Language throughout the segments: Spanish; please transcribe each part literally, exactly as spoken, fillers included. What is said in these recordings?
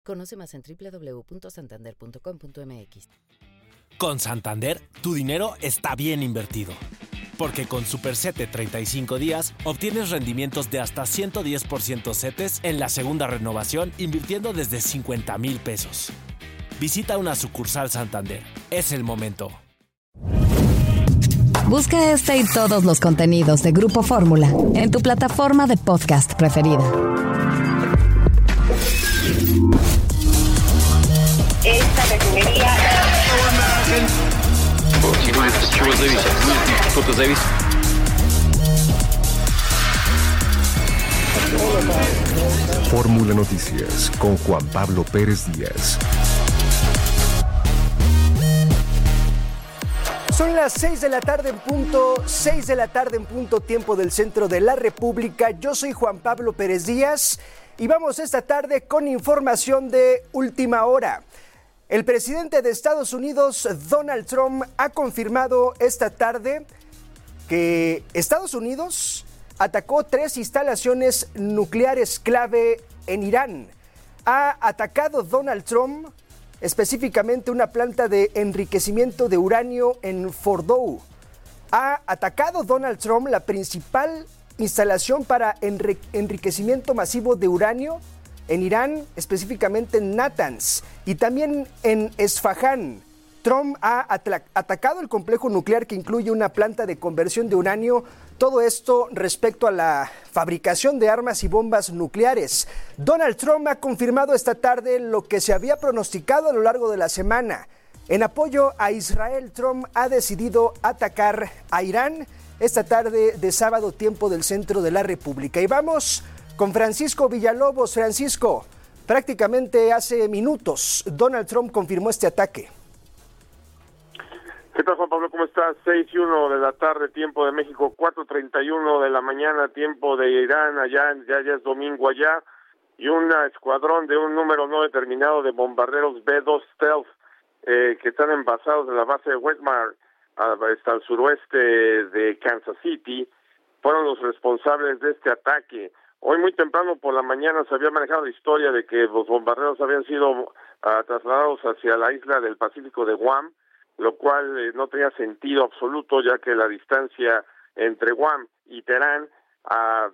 Conoce más en doble u doble u doble u punto santander punto com punto m x. Con Santander, tu dinero está bien invertido. Porque con Super CETE treinta y cinco días, obtienes rendimientos de hasta ciento diez por ciento CETES en la segunda renovación, invirtiendo desde cincuenta mil pesos. Visita una sucursal Santander. Es el momento. Busca este y todos los contenidos de Grupo Fórmula en tu plataforma de podcast preferida. Esta refinería... Fórmula Noticias con Juan Pablo Pérez Díaz. Son las seis de la tarde en punto, seis de la tarde en punto, tiempo del centro de la República. Yo soy Juan Pablo Pérez Díaz y vamos esta tarde con información de última hora. El presidente de Estados Unidos, Donald Trump, ha confirmado esta tarde que Estados Unidos atacó tres instalaciones nucleares clave en Irán. Ha atacado Donald Trump específicamente una planta de enriquecimiento de uranio en Fordow. Ha atacado Donald Trump la principal instalación para enri- enriquecimiento masivo de uranio en Irán, específicamente en Natanz, y también en Esfahán. Trump ha atla- atacado el complejo nuclear que incluye una planta de conversión de uranio. Todo esto respecto a la fabricación de armas y bombas nucleares. Donald Trump ha confirmado esta tarde lo que se había pronosticado a lo largo de la semana. En apoyo a Israel, Trump ha decidido atacar a Irán esta tarde de sábado, tiempo del centro de la República. Y vamos con Francisco Villalobos. Francisco, prácticamente hace minutos Donald Trump confirmó este ataque. ¿Qué tal, Juan Pablo? ¿Cómo estás? seis y uno de la tarde, tiempo de México, cuatro treinta y uno de la mañana, tiempo de Irán, allá ya, ya es domingo allá, y un escuadrón de un número no determinado de bombarderos B dos Stealth eh, que están envasados en la base de Westmar, hasta el suroeste de Kansas City, fueron los responsables de este ataque. Hoy muy temprano por la mañana se había manejado la historia de que los bombarderos habían sido uh, trasladados hacia la isla del Pacífico de Guam, lo cual eh, no tenía sentido absoluto, ya que la distancia entre Guam y Teherán, uh,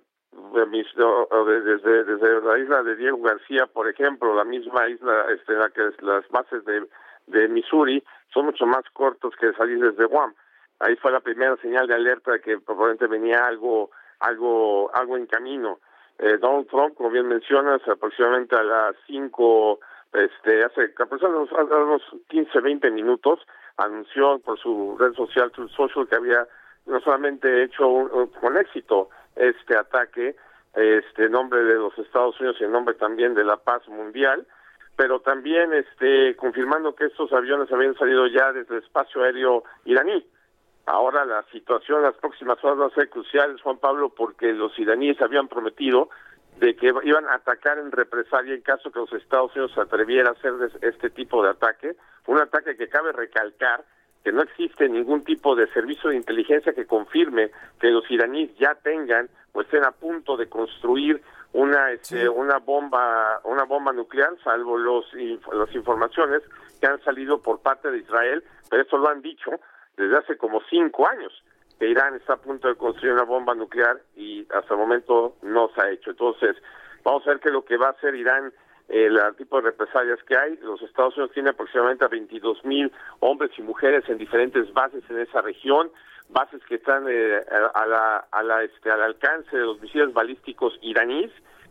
de, desde, desde la isla de Diego García, por ejemplo, la misma isla, este, la que es las bases de, de Missouri, son mucho más cortos que salir desde Guam. Ahí fue la primera señal de alerta de que probablemente venía algo, algo, algo en camino. Eh, Donald Trump, como bien mencionas, aproximadamente a las cinco, este, hace aproximadamente unos quince, veinte minutos, anunció por su red social Truth Social que había no solamente hecho un, un, con éxito este ataque, este en nombre de los Estados Unidos y en nombre también de la paz mundial, pero también este confirmando que estos aviones habían salido ya desde el espacio aéreo iraní. Ahora la situación las próximas horas va a ser crucial, Juan Pablo, porque los iraníes habían prometido de que iban a atacar en represalia en caso que los Estados Unidos se atreviera a hacer este tipo de ataque, un ataque que cabe recalcar que no existe ningún tipo de servicio de inteligencia que confirme que los iraníes ya tengan o estén a punto de construir una este, sí. una bomba una bomba nuclear, salvo los las informaciones que han salido por parte de Israel, pero eso lo han dicho desde hace como cinco años, que Irán está a punto de construir una bomba nuclear y hasta el momento no se ha hecho. Entonces, vamos a ver qué es lo que va a hacer Irán, eh, el tipo de represalias que hay. Los Estados Unidos tienen aproximadamente a veintidós mil hombres y mujeres en diferentes bases en esa región, bases que están eh, a la, a la, este, al alcance de los misiles balísticos iraníes,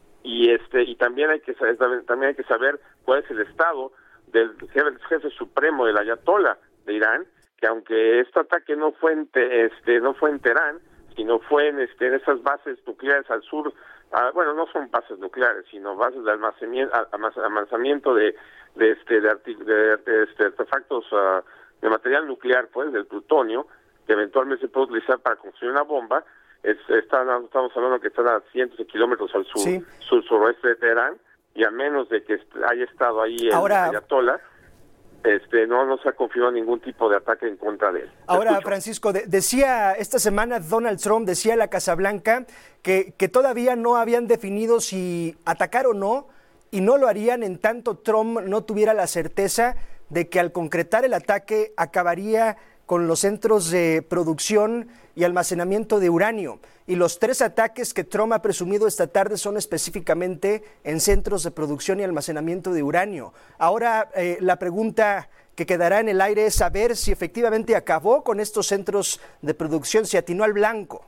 y este y también hay que saber, también hay que saber cuál es el estado del jefe, jefe supremo del Ayatollah de Irán, que aunque este ataque no fue en te, este no fue en Teherán, sino fue en este en esas bases nucleares al sur, ah, bueno, no son bases nucleares, sino bases de almacenamiento, almacenamiento de de este de, de, de este artefactos uh, de material nuclear, pues del plutonio, que eventualmente se puede utilizar para construir una bomba. Es, están, estamos hablando que están a cientos de kilómetros al sur, sí. sur suroeste de Teherán, y a menos de que haya estado ahí el Ahora... Ayatollah, Este, no, no se ha confirmado ningún tipo de ataque en contra de él. Ahora, escucho. Francisco, de, decía esta semana Donald Trump, decía la Casa Blanca, que, que todavía no habían definido si atacar o no, y no lo harían en tanto Trump no tuviera la certeza de que al concretar el ataque acabaría con los centros de producción y almacenamiento de uranio. Y los tres ataques que Trump ha presumido esta tarde son específicamente en centros de producción y almacenamiento de uranio. Ahora, eh, la pregunta que quedará en el aire es saber si efectivamente acabó con estos centros de producción, si atinó al blanco.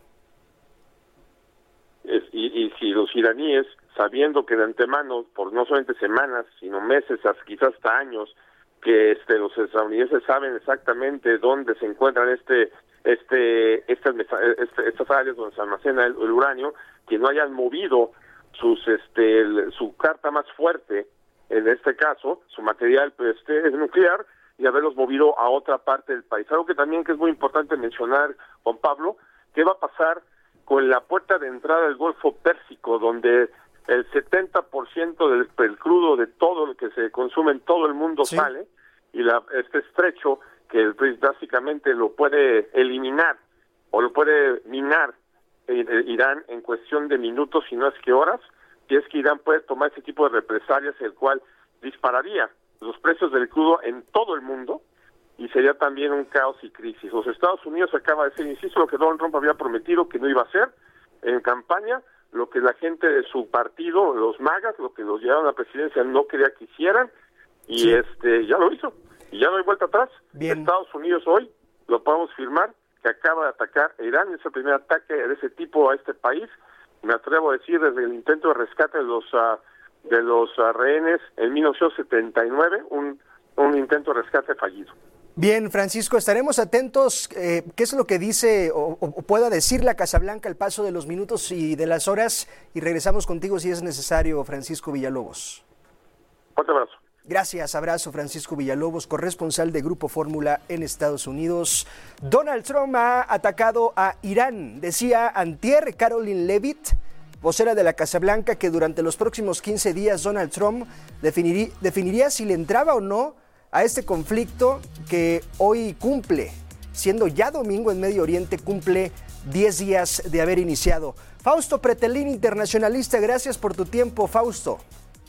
Es, y, y si los iraníes, sabiendo que de antemano, por no solamente semanas, sino meses, quizás hasta años, que este, los estadounidenses saben exactamente dónde se encuentran este, este, estas, este, estas áreas donde se almacena el, el uranio, que no hayan movido sus, este, el, su carta más fuerte, en este caso, su material este, nuclear, y haberlos movido a otra parte del país. Algo que también que es muy importante mencionar, Juan Pablo, ¿qué va a pasar con la puerta de entrada del Golfo Pérsico, donde el setenta por ciento del, del crudo de todo lo que se consume en todo el mundo sí. sale, y la, este estrecho que pues, básicamente lo puede eliminar o lo puede minar eh, Irán en cuestión de minutos, si no es que horas, y es que Irán puede tomar ese tipo de represalias, el cual dispararía los precios del crudo en todo el mundo, y sería también un caos y crisis. Los Estados Unidos acaba de hacer, insisto, lo que Donald Trump había prometido que no iba a hacer en campaña, lo que la gente de su partido, los MAGAs, lo que los llevaron a la presidencia no quería que hicieran, y sí. este ya lo hizo, y ya no hay vuelta atrás. Bien. Estados Unidos hoy, lo podemos firmar, que acaba de atacar a Irán, es el primer ataque de ese tipo a este país, me atrevo a decir desde el intento de rescate de los uh, de los uh, rehenes en mil novecientos setenta y nueve, un, un intento de rescate fallido. Bien, Francisco, estaremos atentos. Eh, ¿Qué es lo que dice o, o pueda decir la Casa Blanca al paso de los minutos y de las horas? Y regresamos contigo si es necesario, Francisco Villalobos. Fuerte abrazo. Gracias, abrazo, Francisco Villalobos, corresponsal de Grupo Fórmula en Estados Unidos. Donald Trump ha atacado a Irán, decía antier Caroline Leavitt, vocera de la Casa Blanca, que durante los próximos quince días Donald Trump definiría, definiría si le entraba o no a este conflicto que hoy cumple, siendo ya domingo en Medio Oriente, cumple diez días de haber iniciado. Fausto Pretelín, internacionalista, gracias por tu tiempo, Fausto.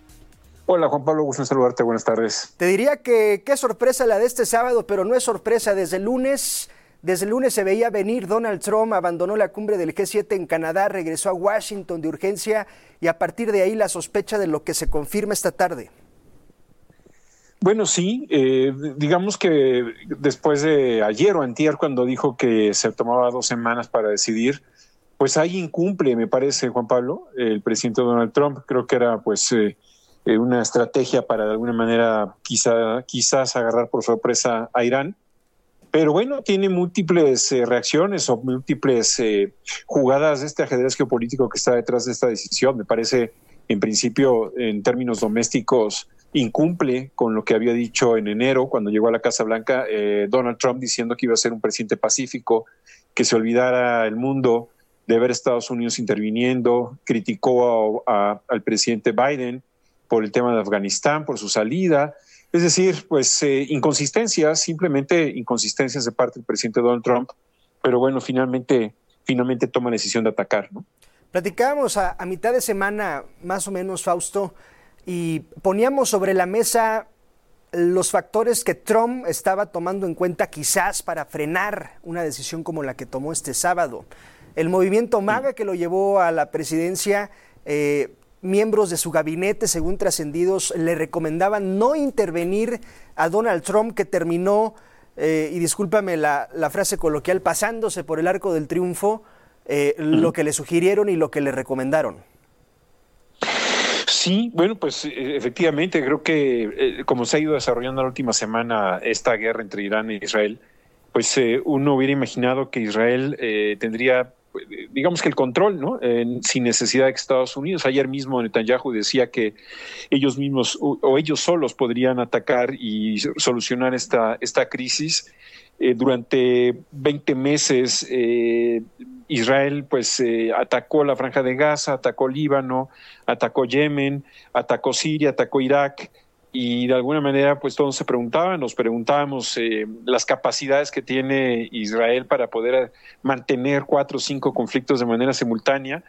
Hola Juan Pablo, gusto en saludarte, buenas tardes. Te diría que qué sorpresa la de este sábado, pero no es sorpresa. Desde el lunes, desde el lunes se veía venir. Donald Trump abandonó la cumbre del G siete en Canadá, regresó a Washington de urgencia y a partir de ahí la sospecha de lo que se confirma esta tarde. Bueno, sí, eh, digamos que después de ayer o antier, cuando dijo que se tomaba dos semanas para decidir, pues ahí incumple, me parece, Juan Pablo, el presidente Donald Trump. Creo que era pues eh, una estrategia para de alguna manera quizá, quizás agarrar por sorpresa a Irán. Pero bueno, tiene múltiples eh, reacciones o múltiples eh, jugadas de este ajedrez geopolítico que está detrás de esta decisión. Me parece, en principio, en términos domésticos, incumple con lo que había dicho en enero cuando llegó a la Casa Blanca eh, Donald Trump, diciendo que iba a ser un presidente pacífico, que se olvidara el mundo de ver a Estados Unidos interviniendo. Criticó a, a, al presidente Biden por el tema de Afganistán, por su salida. Es decir, pues eh, inconsistencias, simplemente inconsistencias de parte del presidente Donald Trump, pero bueno, finalmente, finalmente toma la decisión de atacar, ¿no? Platicábamos a, a mitad de semana, más o menos, Fausto, y poníamos sobre la mesa los factores que Trump estaba tomando en cuenta quizás para frenar una decisión como la que tomó este sábado. El movimiento MAGA que lo llevó a la presidencia, eh, miembros de su gabinete, según trascendidos, le recomendaban no intervenir a Donald Trump, que terminó, eh, y discúlpame la, la frase coloquial, pasándose por el arco del triunfo, eh, uh-huh. lo que le sugirieron y lo que le recomendaron. Sí, bueno, pues efectivamente, creo que eh, como se ha ido desarrollando la última semana esta guerra entre Irán e Israel, pues eh, uno hubiera imaginado que Israel eh, tendría, digamos que el control, ¿no? Eh, sin necesidad de que Estados Unidos. Ayer mismo Netanyahu decía que ellos mismos o, o ellos solos podrían atacar y solucionar esta, esta crisis. Eh, durante veinte meses eh, Israel pues eh, atacó la Franja de Gaza, atacó Líbano, atacó Yemen, atacó Siria, atacó Irak, y de alguna manera pues todos se preguntaban, nos preguntábamos eh, las capacidades que tiene Israel para poder mantener cuatro o cinco conflictos de manera simultánea,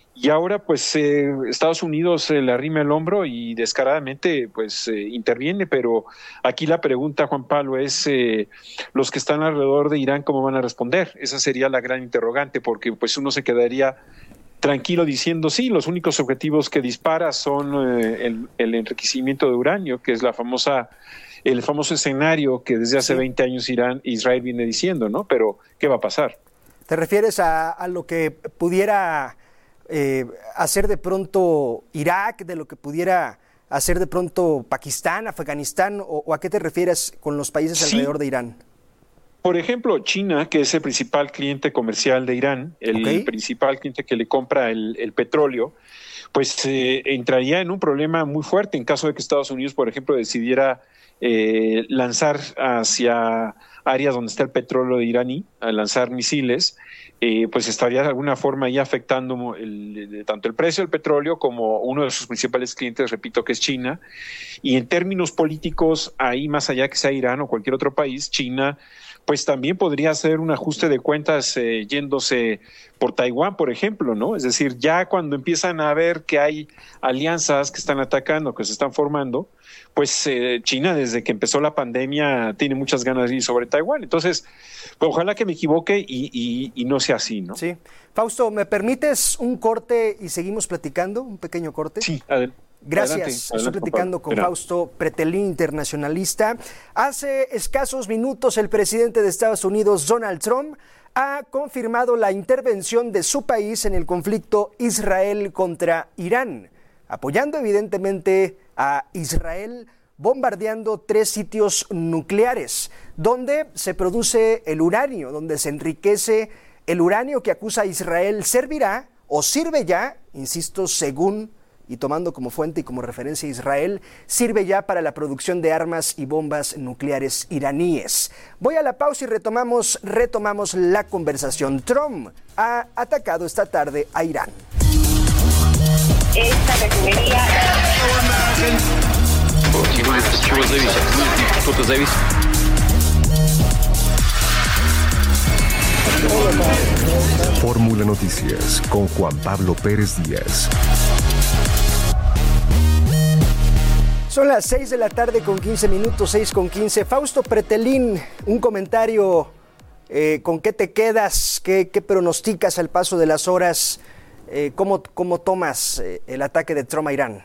Y ahora, pues, eh, Estados Unidos eh, le arrima el hombro y descaradamente, pues, eh, interviene. Pero aquí la pregunta, Juan Pablo, es eh, los que están alrededor de Irán, ¿cómo van a responder? Esa sería la gran interrogante, porque pues uno se quedaría tranquilo diciendo, sí, los únicos objetivos que dispara son eh, el, el enriquecimiento de uranio, que es la famosa, el famoso escenario que desde hace sí. veinte años Irán, Israel viene diciendo, ¿no? Pero, ¿qué va a pasar? ¿Te refieres a, a lo que pudiera eh, hacer de pronto Irak, de lo que pudiera hacer de pronto Pakistán, Afganistán, o, o a qué te refieres con los países sí. alrededor de Irán? Por ejemplo, China, que es el principal cliente comercial de Irán, el okay. principal cliente que le compra el, el petróleo, pues eh, entraría en un problema muy fuerte en caso de que Estados Unidos, por ejemplo, decidiera eh, lanzar hacia áreas donde está el petróleo iraní, a lanzar misiles, eh, pues estaría de alguna forma ahí afectando el, el, tanto el precio del petróleo como uno de sus principales clientes, repito, que es China. Y en términos políticos, ahí más allá que sea Irán o cualquier otro país, China pues también podría hacer un ajuste de cuentas eh, yéndose por Taiwán, por ejemplo, ¿no? Es decir, ya cuando empiezan a ver que hay alianzas que están atacando, que se están formando, pues eh, China desde que empezó la pandemia tiene muchas ganas de ir sobre Taiwán. Entonces, pues, ojalá que me equivoque y, y, y no sea así, ¿no? Sí. Fausto, ¿me permites un corte y seguimos platicando? Un pequeño corte. Sí, adelante. Gracias, adelante, estoy adelante, platicando con Fausto Pretelín, internacionalista. Hace escasos minutos el presidente de Estados Unidos, Donald Trump, ha confirmado la intervención de su país en el conflicto Israel contra Irán, apoyando evidentemente a Israel, bombardeando tres sitios nucleares, donde se produce el uranio, donde se enriquece el uranio que acusa a Israel servirá o sirve ya, insisto, según y tomando como fuente y como referencia a Israel, sirve ya para la producción de armas y bombas nucleares iraníes. Voy a la pausa y retomamos, retomamos la conversación. Trump ha atacado esta tarde a Irán. Esta refinería... Fórmula Noticias con Juan Pablo Pérez Díaz. Son las seis de la tarde con quince minutos, seis con quince. Fausto Pretelín, un comentario, eh, ¿con qué te quedas? ¿Qué, qué pronosticas al paso de las horas? Eh, ¿cómo, ¿Cómo tomas eh, el ataque de Trump a Irán?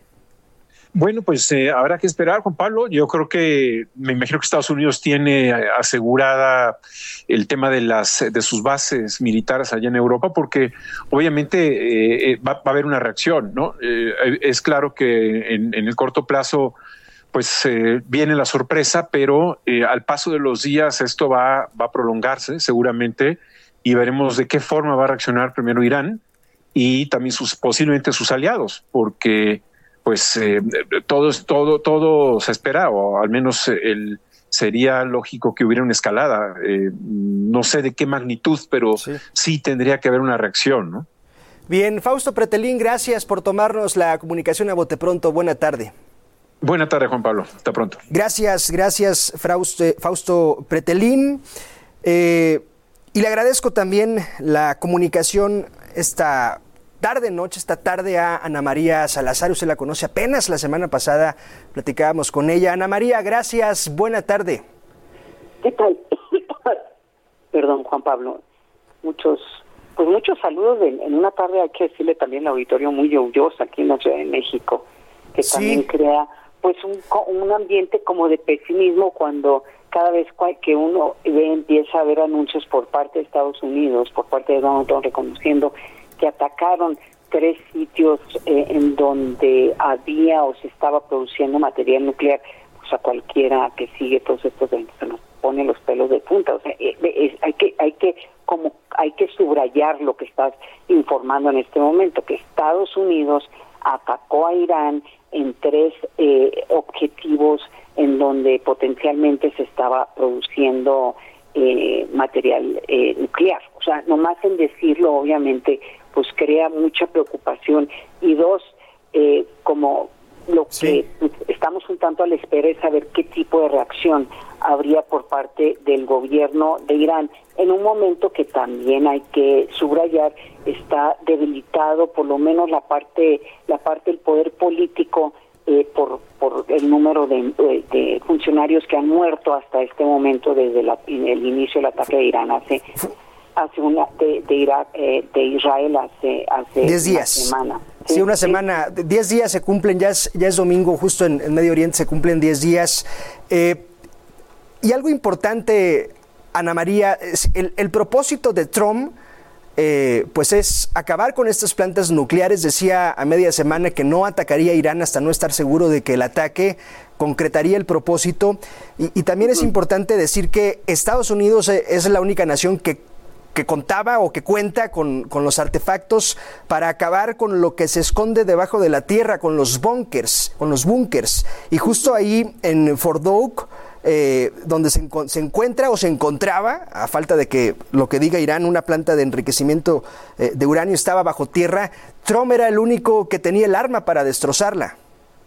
Bueno, pues eh, habrá que esperar, Juan Pablo. Yo creo que, me imagino que Estados Unidos tiene asegurada el tema de las de sus bases militares allá en Europa, porque obviamente eh, va, va a haber una reacción, ¿no? Eh, es claro que en, en el corto plazo, pues eh, viene la sorpresa, pero eh, al paso de los días esto va, va a prolongarse seguramente y veremos de qué forma va a reaccionar primero Irán y también sus posiblemente sus aliados, porque pues eh, todo, todo, todo se espera, o al menos el, sería lógico que hubiera una escalada. Eh, no sé de qué magnitud, pero sí. sí tendría que haber una reacción, ¿no? Bien, Fausto Pretelín, gracias por tomarnos la comunicación a bote pronto. Buena tarde. Buena tarde, Juan Pablo. Hasta pronto. Gracias, gracias, Fausto Pretelín. Eh, y le agradezco también la comunicación esta tarde, noche, esta tarde a Ana María Salazar. Usted la conoce apenas, la semana pasada platicábamos con ella. Ana María, gracias, buena tarde. ¿Qué tal? Perdón, Juan Pablo. Muchos, pues muchos saludos en, en una tarde, hay que decirle también al auditorio muy lluviosa aquí en la Ciudad de México, que sí. también crea pues un, un ambiente como de pesimismo cuando cada vez que uno ve, empieza a ver anuncios por parte de Estados Unidos, por parte de Donald Trump, reconociendo que atacaron tres sitios eh, en donde había o se estaba produciendo material nuclear. Pues a cualquiera que sigue todos estos eventos se nos pone los pelos de punta. O sea, eh, es, hay que hay que como hay que subrayar lo que estás informando en este momento, que Estados Unidos atacó a Irán en tres eh, objetivos en donde potencialmente se estaba produciendo eh, material eh, nuclear. O sea, nomás en decirlo, obviamente, pues crea mucha preocupación. Y dos, eh, como Lo Sí. que pues, estamos un tanto a la espera es saber qué tipo de reacción habría por parte del gobierno de Irán en un momento que también hay que subrayar está debilitado por lo menos la parte la parte del poder político eh, por por el número de, de, de funcionarios que han muerto hasta este momento desde la, el inicio del ataque de Irán hace hace una de, de Irak eh, de Israel hace hace diez días. una semana. Sí, sí, una semana, diez días se cumplen, ya es, ya es domingo, justo en, en Medio Oriente se cumplen diez días. Eh, y algo importante, Ana María, es el, el propósito de Trump, eh, pues es acabar con estas plantas nucleares. Decía a media semana que no atacaría a Irán hasta no estar seguro de que el ataque concretaría el propósito. Y, y también es importante decir que Estados Unidos es la única nación que que contaba o que cuenta con, con los artefactos para acabar con lo que se esconde debajo de la tierra, con los bunkers, con los búnkers. Y justo ahí en Fort Oak, eh, donde se, se encuentra o se encontraba, a falta de que lo que diga Irán, una planta de enriquecimiento eh, de uranio estaba bajo tierra, Trump era el único que tenía el arma para destrozarla.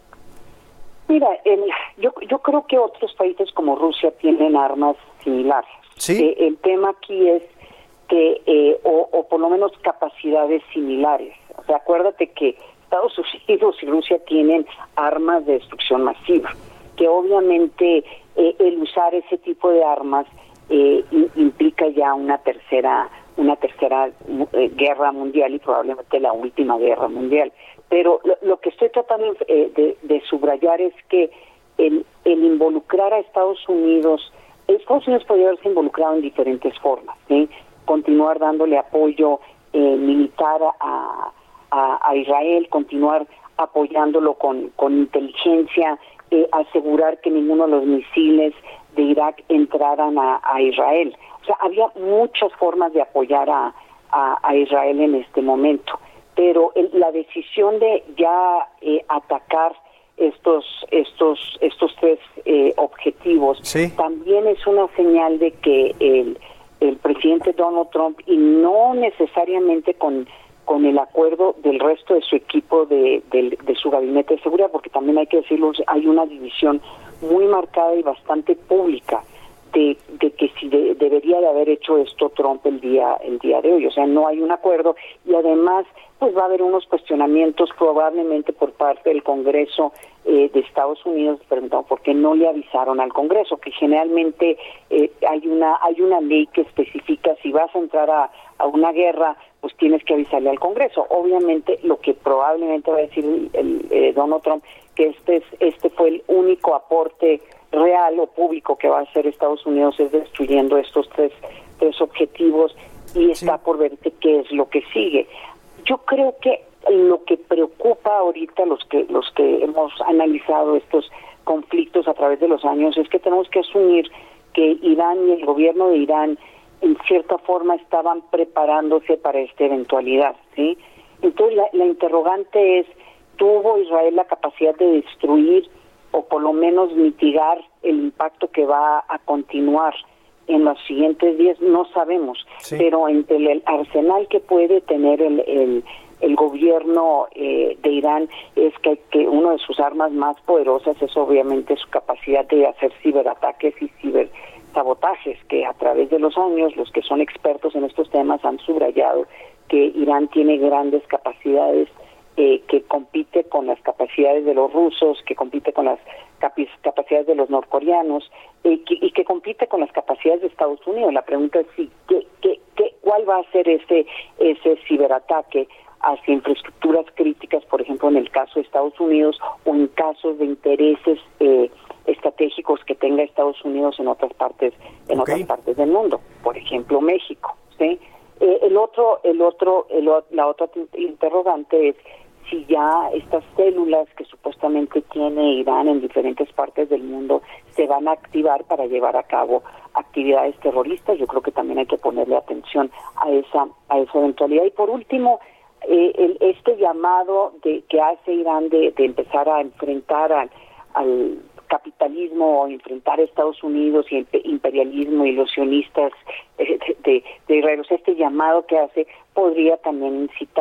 Mira, el, yo, yo creo que otros países como Rusia tienen armas similares. ¿Sí? Eh, el tema aquí es que, eh, o, o por lo menos capacidades similares. O sea, acuérdate que Estados Unidos y Rusia tienen armas de destrucción masiva, que obviamente eh, el usar ese tipo de armas eh, implica ya una tercera una tercera eh, guerra mundial y probablemente la última guerra mundial. Pero lo, lo que estoy tratando eh, de, de subrayar es que el, el involucrar a Estados Unidos, Estados Unidos podría haberse involucrado en diferentes formas, ¿sí? Continuar dándole apoyo eh, militar a, a, a Israel, continuar apoyándolo con, con inteligencia, eh, asegurar que ninguno de los misiles de Irak entraran a, a Israel. O sea, había muchas formas de apoyar a, a, a Israel en este momento, pero el, la decisión de ya eh, atacar estos estos estos tres eh, objetivos sí. también es una señal de que el el presidente Donald Trump, y no necesariamente con con el acuerdo del resto de su equipo de, de, de su gabinete de seguridad, porque también hay que decirlo, hay una división muy marcada y bastante pública de, de que si de, debería de haber hecho esto Trump el día el día de hoy. O sea, no hay un acuerdo y además pues va a haber unos cuestionamientos probablemente por parte del Congreso eh, de Estados Unidos, preguntando por qué no le avisaron al Congreso, que generalmente eh, hay una hay una ley que especifica si vas a entrar a, a una guerra, pues tienes que avisarle al Congreso. Obviamente lo que probablemente va a decir el, el eh, Donald Trump, que este es, este fue el único aporte real o público que va a hacer Estados Unidos es destruyendo estos tres tres objetivos y está sí. por verse qué es lo que sigue. Yo creo que lo que preocupa ahorita los que los que hemos analizado estos conflictos a través de los años es que tenemos que asumir que Irán y el gobierno de Irán en cierta forma estaban preparándose para esta eventualidad, ¿sí? Entonces la, la interrogante es, ¿tuvo Israel la capacidad de destruir o por lo menos mitigar el impacto que va a continuar en los siguientes días? No sabemos, sí. pero entre el arsenal que puede tener el, el, el gobierno eh, de Irán es que, que una de sus armas más poderosas es obviamente su capacidad de hacer ciberataques y cibersabotajes, que a través de los años los que son expertos en estos temas han subrayado que Irán tiene grandes capacidades Eh, que compite con las capacidades de los rusos, que compite con las capi- capacidades de los norcoreanos eh, que, y que compite con las capacidades de Estados Unidos. La pregunta es si, ¿qué, qué, qué, ¿cuál va a ser ese, ese ciberataque hacia infraestructuras críticas, por ejemplo, en el caso de Estados Unidos o en casos de intereses eh, estratégicos que tenga Estados Unidos en otras partes en okay. otras partes del mundo, por ejemplo, México, ¿sí? Eh, el otro, el otro, el, la otra interrogante es si ya estas células que supuestamente tiene Irán en diferentes partes del mundo se van a activar para llevar a cabo actividades terroristas. Yo creo que también hay que ponerle atención a esa a esa eventualidad. Y por último, eh, el, este llamado de que hace Irán de, de empezar a enfrentar al, al capitalismo, enfrentar a Estados Unidos y el imperialismo y los sionistas eh, de, de Israel. O sea, este llamado que hace podría también incitar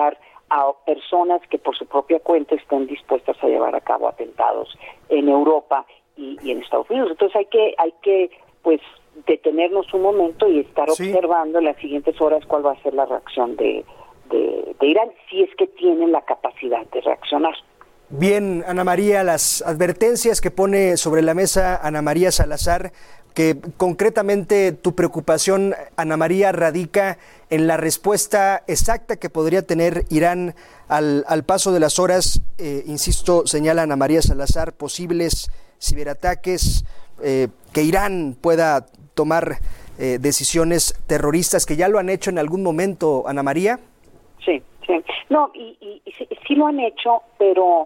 a personas que por su propia cuenta estén dispuestas a llevar a cabo atentados en Europa y, y en Estados Unidos. Entonces hay que hay que pues detenernos un momento y estar sí. observando en las siguientes horas cuál va a ser la reacción de, de, de Irán, si es que tienen la capacidad de reaccionar. Bien, Ana María, las advertencias que pone sobre la mesa Ana María Salazar, que concretamente tu preocupación, Ana María, radica en la respuesta exacta que podría tener Irán al, al paso de las horas, eh, insisto, señala Ana María Salazar, posibles ciberataques, eh, que Irán pueda tomar eh, decisiones terroristas, que ya lo han hecho en algún momento, Ana María. Sí, sí. No, y, y, y sí, sí lo han hecho, pero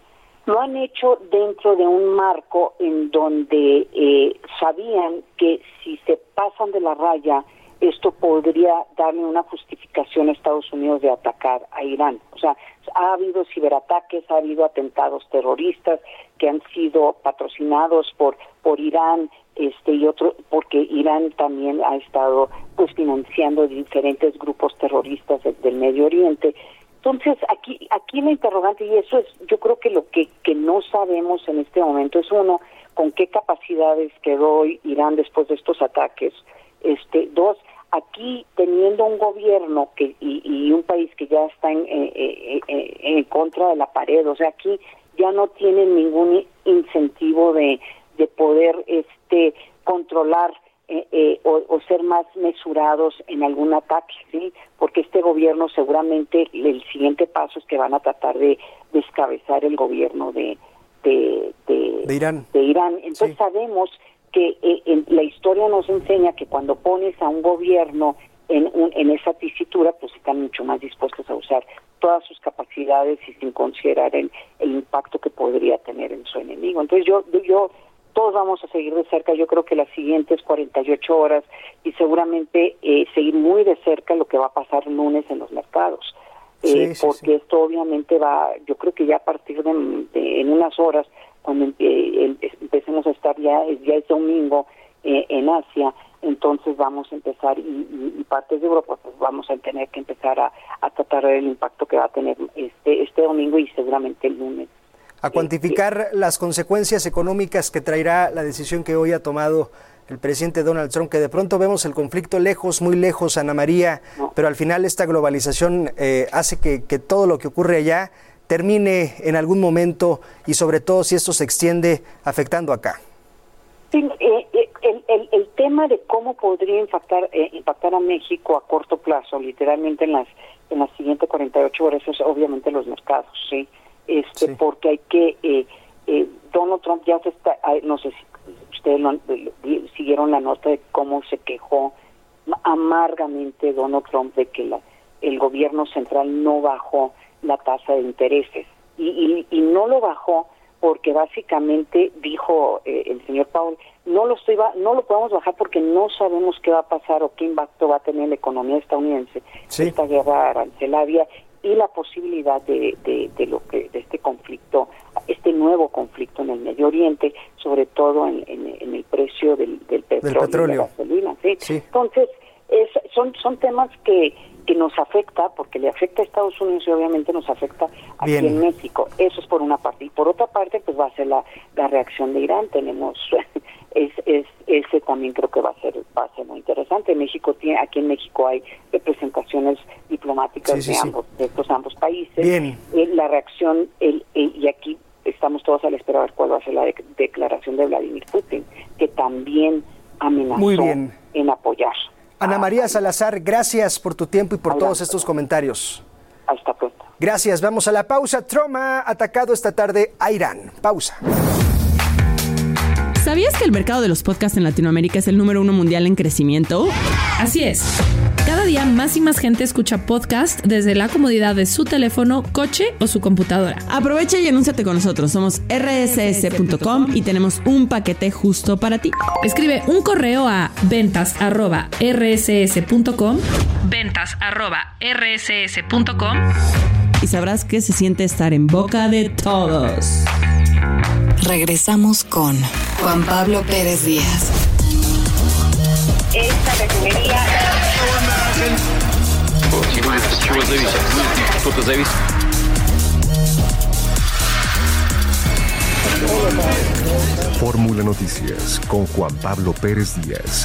lo han hecho dentro de un marco en donde eh, sabían que si se pasan de la raya, esto podría darle una justificación a Estados Unidos de atacar a Irán. O sea, ha habido ciberataques, ha habido atentados terroristas que han sido patrocinados por por Irán, este y otro, porque Irán también ha estado pues financiando diferentes grupos terroristas de, del Medio Oriente. Entonces, aquí aquí la interrogante, y eso es, yo creo que lo que, que no sabemos en este momento es, uno, con qué capacidades quedó Irán después de estos ataques. Este, dos, aquí teniendo un gobierno que y, y un país que ya está en, eh, eh, eh, en contra de la pared, o sea, aquí ya no tienen ningún incentivo de, de poder este controlar Eh, eh, o, o ser más mesurados en algún ataque, ¿sí? Porque este gobierno seguramente el siguiente paso es que van a tratar de descabezar el gobierno de de, de, de Irán. De Irán. Entonces sí. Sabemos que eh, en, la historia nos enseña que cuando pones a un gobierno en, un, en esa tesitura, pues están mucho más dispuestos a usar todas sus capacidades y sin considerar el, el impacto que podría tener en su enemigo. Entonces yo yo todos vamos a seguir de cerca, yo creo que las siguientes cuarenta y ocho horas y seguramente eh, seguir muy de cerca lo que va a pasar lunes en los mercados. Eh, sí, sí, porque sí. Esto obviamente va, yo creo que ya a partir de, de en unas horas, cuando empe, empecemos a estar ya, ya es domingo eh, en Asia, entonces vamos a empezar, y, y, y partes de Europa, pues vamos a tener que empezar a, a tratar el impacto que va a tener este, este domingo y seguramente el lunes. A cuantificar las consecuencias económicas que traerá la decisión que hoy ha tomado el presidente Donald Trump, que de pronto vemos el conflicto lejos, muy lejos, Ana María, no. pero al final esta globalización eh, hace que, que todo lo que ocurre allá termine en algún momento y sobre todo si esto se extiende afectando acá. Sí, eh, el, el, el tema de cómo podría impactar eh, impactar a México a corto plazo, literalmente en las en las siguientes cuarenta y ocho horas, es obviamente los mercados, sí. Este, sí. Porque hay que eh, eh, Donald Trump ya se está, no sé si ustedes lo, siguieron la nota de cómo se quejó amargamente Donald Trump de que la, el gobierno central no bajó la tasa de intereses y, y, y no lo bajó porque básicamente dijo eh, el señor Powell, no lo estoy no lo podemos bajar porque no sabemos qué va a pasar o qué impacto va a tener la economía estadounidense, sí. esta guerra arancelaria y la posibilidad de, de, de lo que de este conflicto, este nuevo conflicto en el Medio Oriente, sobre todo en, en, en el precio del, del petróleo, del petróleo. Y de la gasolina, ¿sí? Sí. Entonces, es, son son temas que, que nos afecta, porque le afecta a Estados Unidos y obviamente nos afecta aquí Bien. en México. Eso es por una parte. Y por otra parte, pues va a ser la, la reacción de Irán. Tenemos es, es ese también creo que va a ser va a ser muy interesante. México tiene aquí en México hay representaciones diplomáticas sí, sí, de ambos sí. de estos ambos países. Bien. Eh, la reacción el, el, y aquí estamos todos a la espera de ver cuál va a ser la de, declaración de Vladimir Putin, que también amenazó muy bien. en apoyar. Ana María Salazar, gracias por tu tiempo y por Hola, todos estos comentarios. Hasta pronto. Gracias, vamos a la pausa. Trump ha atacado esta tarde a Irán. Pausa. ¿Sabías que el mercado de los podcasts en Latinoamérica es el número uno mundial en crecimiento? Así es. Cada día más y más gente escucha podcast desde la comodidad de su teléfono, coche o su computadora. Aprovecha y anúnciate con nosotros. Somos erre ese ese punto com y tenemos un paquete justo para ti. Escribe un correo a ventas arroba erre ese ese punto com ventas arroba erre ese ese punto com y sabrás que se siente estar en boca de todos. Regresamos con Juan Pablo Pérez Díaz. Esta refinería От чего зависит? Кто-то зависит. Fórmula Noticias con Juan Pablo Pérez Díaz.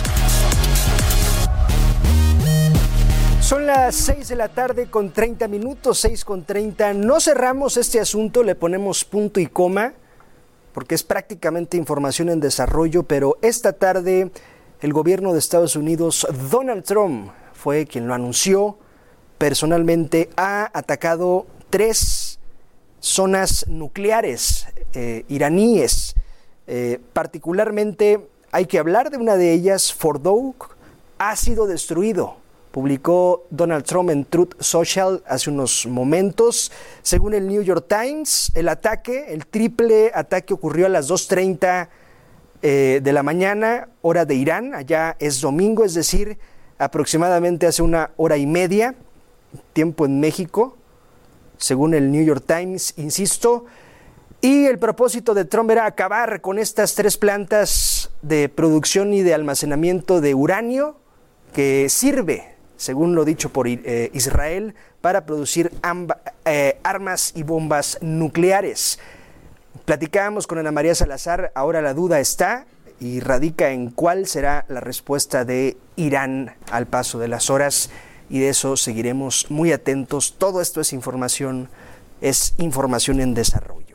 Son las seis de la tarde con treinta minutos, seis con treinta. No cerramos este asunto, le ponemos punto y coma, porque es prácticamente información en desarrollo, pero esta tarde el gobierno de Estados Unidos, Donald Trump, fue quien lo anunció. Personalmente ha atacado tres zonas nucleares eh, iraníes. Eh, particularmente hay que hablar de una de ellas, Fordow, ha sido destruido. Publicó Donald Trump en Truth Social hace unos momentos. Según el New York Times, el ataque, el triple ataque ocurrió a las dos treinta eh, de la mañana, hora de Irán. Allá es domingo, es decir, aproximadamente hace una hora y media, tiempo en México, según el New York Times, insisto. Y el propósito de Trump era acabar con estas tres plantas de producción y de almacenamiento de uranio que sirve, según lo dicho por eh, Israel, para producir amba, eh, armas y bombas nucleares. Platicábamos con Ana María Salazar, ahora la duda está y radica en cuál será la respuesta de Irán al paso de las horas, y de eso seguiremos muy atentos. Todo esto es información, es información en desarrollo.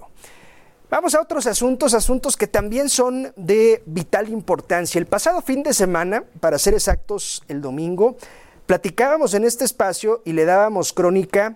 Vamos a otros asuntos, asuntos que también son de vital importancia. El pasado fin de semana, para ser exactos, el domingo, platicábamos en este espacio y le dábamos crónica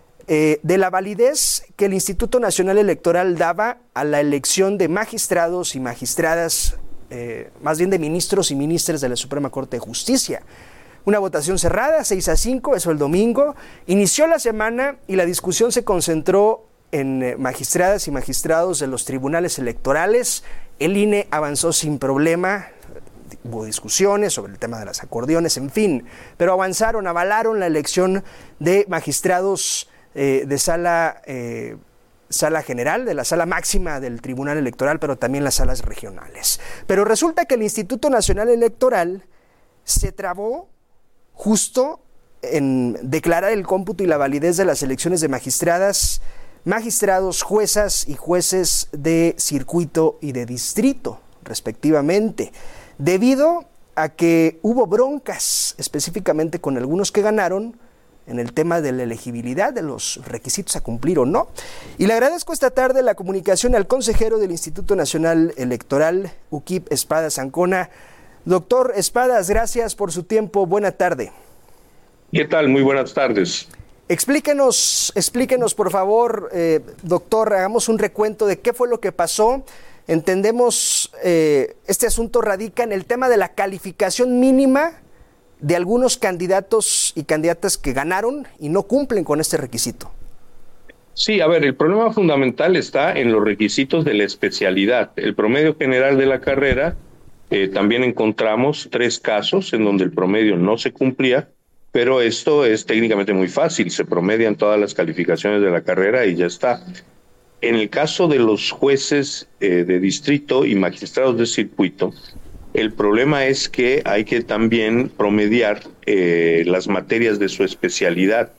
eh, de la validez que el Instituto Nacional Electoral daba a la elección de magistrados y magistradas, eh, más bien de ministros y ministras de la Suprema Corte de Justicia. Una votación cerrada, seis a cinco, eso el domingo. Inició la semana y la discusión se concentró en magistradas y magistrados de los tribunales electorales. El I N E avanzó sin problema, hubo discusiones sobre el tema de las acordeones, en fin, pero avanzaron, avalaron la elección de magistrados eh, de sala, eh, sala general, de la sala máxima del Tribunal Electoral, pero también las salas regionales. Pero resulta que el Instituto Nacional Electoral se trabó justo en declarar el cómputo y la validez de las elecciones de magistradas, magistrados, juezas y jueces de circuito y de distrito, respectivamente, debido a que hubo broncas, específicamente con algunos que ganaron, en el tema de la elegibilidad, de los requisitos a cumplir o no. Y le agradezco esta tarde la comunicación al consejero del Instituto Nacional Electoral, U K I P, Espadas Ancona. Doctor Espadas, gracias por su tiempo, buena tarde. ¿Qué tal? Muy buenas tardes. Explíquenos, explíquenos por favor, eh, doctor, hagamos un recuento de qué fue lo que pasó. Entendemos, eh, este asunto radica en el tema de la calificación mínima de algunos candidatos y candidatas que ganaron y no cumplen con este requisito. Sí, a ver, el problema fundamental está en los requisitos de la especialidad. El promedio general de la carrera, eh, también encontramos tres casos en donde el promedio no se cumplía. Pero esto es técnicamente muy fácil, se promedian todas las calificaciones de la carrera y ya está. En el caso de los jueces eh, de distrito y magistrados de circuito, el problema es que hay que también promediar eh, las materias de su especialidad.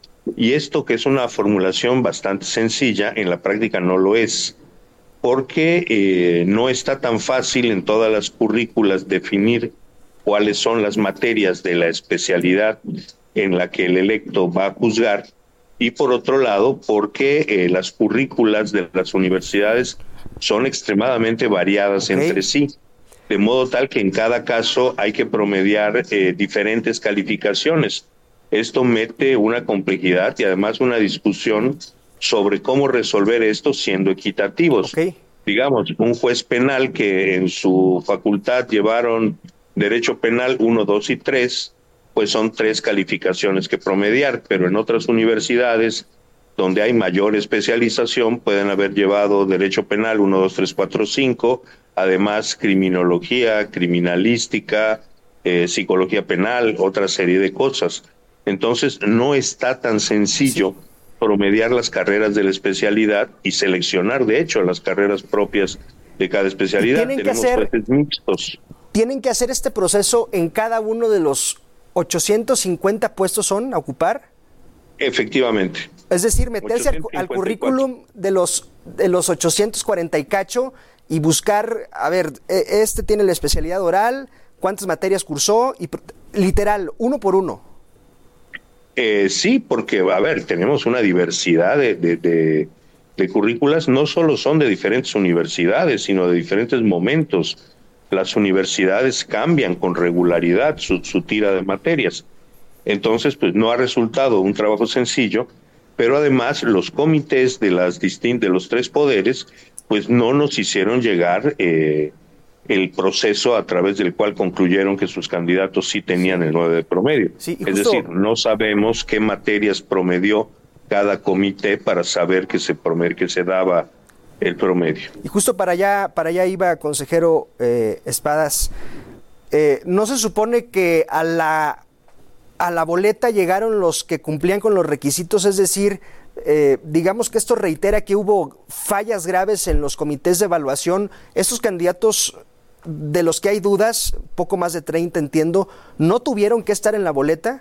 Y esto, que es una formulación bastante sencilla, en la práctica no lo es, porque eh, no está tan fácil en todas las currículas definir cuáles son las materias de la especialidad en la que el electo va a juzgar, y por otro lado, porque eh, las currículas de las universidades son extremadamente variadas okay. entre sí, de modo tal que en cada caso hay que promediar eh, diferentes calificaciones. Esto mete una complejidad y además una discusión sobre cómo resolver esto siendo equitativos. Okay. Digamos, un juez penal que en su facultad llevaron Derecho Penal uno, dos y tres, pues son tres calificaciones que promediar, pero en otras universidades donde hay mayor especialización pueden haber llevado Derecho Penal uno, dos, tres, cuatro, cinco, además criminología, criminalística, eh, psicología penal, otra serie de cosas. Entonces no está tan sencillo sí. promediar las carreras de la especialidad y seleccionar de hecho las carreras propias de cada especialidad. Tenemos que hacer... jueces mixtos. ¿Tienen que hacer este proceso en cada uno de los ¿ochocientos cincuenta puestos son a ocupar? Efectivamente. Es decir, meterse al, al currículum de los, de los ochocientos cuarenta y cacho y buscar, a ver, este tiene la especialidad oral, cuántas materias cursó, y literal, uno por uno. Eh, sí, porque, a ver, tenemos una diversidad de, de, de, de currículas, no solo son de diferentes universidades, sino de diferentes momentos. Las universidades cambian con regularidad su, su tira de materias. Entonces, pues no ha resultado un trabajo sencillo, pero además los comités de las distin- de los tres poderes, pues no nos hicieron llegar eh, el proceso a través del cual concluyeron que sus candidatos sí tenían el nueve de promedio. Sí, es justo... decir, no sabemos qué materias promedió cada comité para saber que se, promed- que se daba el promedio. Y justo para allá, para allá iba, consejero eh, Espadas. Eh, ¿No se supone que a la, a la boleta llegaron los que cumplían con los requisitos? Es decir, eh, digamos que esto reitera que hubo fallas graves en los comités de evaluación. Estos candidatos de los que hay dudas, poco más de treinta entiendo, ¿no tuvieron que estar en la boleta?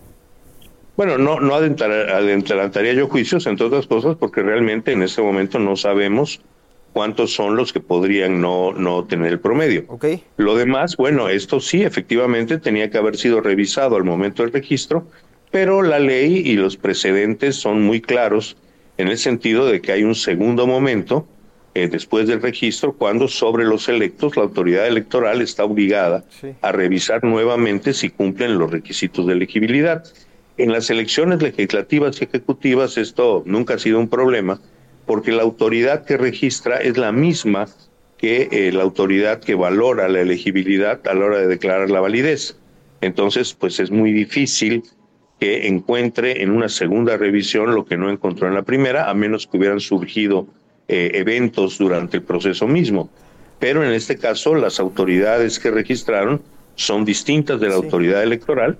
Bueno, no, no adentrar, adelantaría yo juicios, entre otras cosas, porque realmente en este momento no sabemos cuántos son los que podrían no, no tener el promedio. Okay. Lo demás, bueno, esto sí, efectivamente tenía que haber sido revisado al momento del registro, pero la ley y los precedentes son muy claros en el sentido de que hay un segundo momento eh, después del registro cuando sobre los electos la autoridad electoral está obligada sí. a revisar nuevamente si cumplen los requisitos de elegibilidad. En las elecciones legislativas y ejecutivas esto nunca ha sido un problema porque la autoridad que registra es la misma que eh, la autoridad que valora la elegibilidad a la hora de declarar la validez. Entonces, pues es muy difícil que encuentre en una segunda revisión lo que no encontró en la primera, a menos que hubieran surgido eh, eventos durante el proceso mismo. Pero en este caso, las autoridades que registraron son distintas de la sí. autoridad electoral,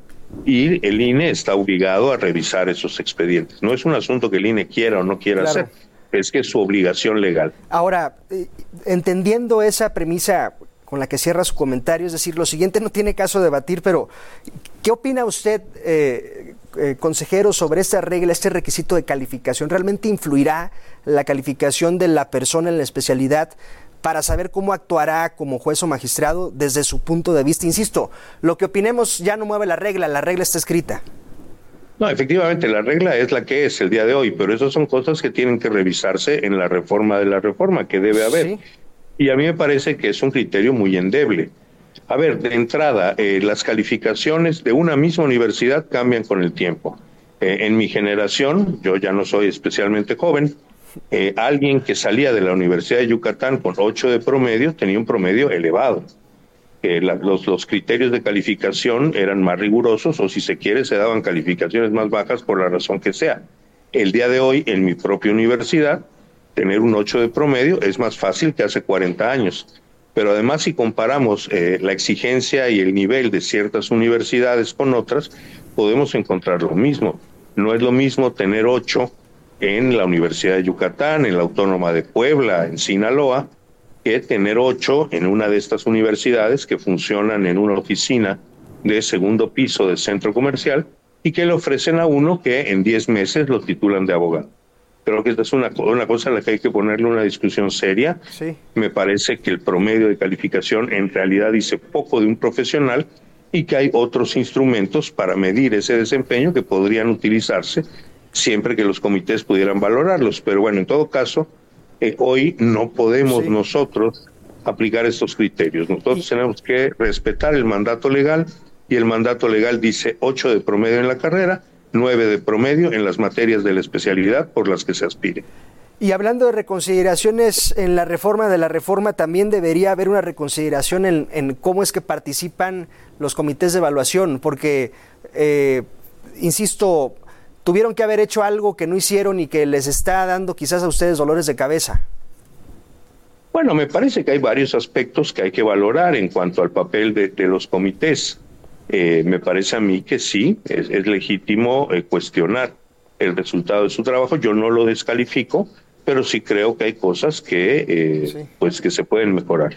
y el I N E está obligado a revisar esos expedientes. No es un asunto que el I N E quiera o no quiera claro. hacer, es que es su obligación legal. Ahora, eh, entendiendo esa premisa con la que cierra su comentario, es decir, lo siguiente no tiene caso debatir, pero ¿qué opina usted, eh, eh, consejero, sobre esta regla, este requisito de calificación? ¿Realmente influirá la calificación de la persona en la especialidad para saber cómo actuará como juez o magistrado desde su punto de vista? Insisto, lo que opinemos ya no mueve la regla, la regla está escrita. No, efectivamente, la regla es la que es el día de hoy, pero esas son cosas que tienen que revisarse en la reforma de la reforma, que debe haber. Sí. Y a mí me parece que es un criterio muy endeble. A ver, de entrada, eh, las calificaciones de una misma universidad cambian con el tiempo. Eh, en mi generación, yo ya no soy especialmente joven, Eh, alguien que salía de la Universidad de Yucatán con ocho de promedio tenía un promedio elevado. Eh, la, los, los criterios de calificación eran más rigurosos o si se quiere se daban calificaciones más bajas por la razón que sea. El día de hoy en mi propia universidad tener un ocho de promedio es más fácil que hace cuarenta años. Pero además si comparamos eh, la exigencia y el nivel de ciertas universidades con otras, podemos encontrar lo mismo. No es lo mismo tener ocho en la Universidad de Yucatán, en la Autónoma de Puebla, en Sinaloa, que tener ocho en una de estas universidades que funcionan en una oficina de segundo piso del centro comercial y que le ofrecen a uno que en diez meses lo titulan de abogado. Creo que esta es una, una cosa a la que hay que ponerle una discusión seria. Sí. Me parece que el promedio de calificación en realidad dice poco de un profesional y que hay otros instrumentos para medir ese desempeño que podrían utilizarse siempre que los comités pudieran valorarlos. Pero bueno, en todo caso, eh, hoy no podemos sí. nosotros aplicar estos criterios. Nosotros sí. tenemos que respetar el mandato legal y el mandato legal dice ocho de promedio en la carrera, nueve de promedio en las materias de la especialidad por las que se aspire. Y hablando de reconsideraciones en la reforma de la reforma, también debería haber una reconsideración en, en cómo es que participan los comités de evaluación, porque, eh, insisto, tuvieron que haber hecho algo que no hicieron y que les está dando quizás a ustedes dolores de cabeza. Bueno, me parece que hay varios aspectos que hay que valorar en cuanto al papel de, de los comités. Eh, me parece a mí que sí, es, es legítimo eh, cuestionar el resultado de su trabajo. Yo no lo descalifico, pero sí creo que hay cosas que, eh, sí. pues, que se pueden mejorar.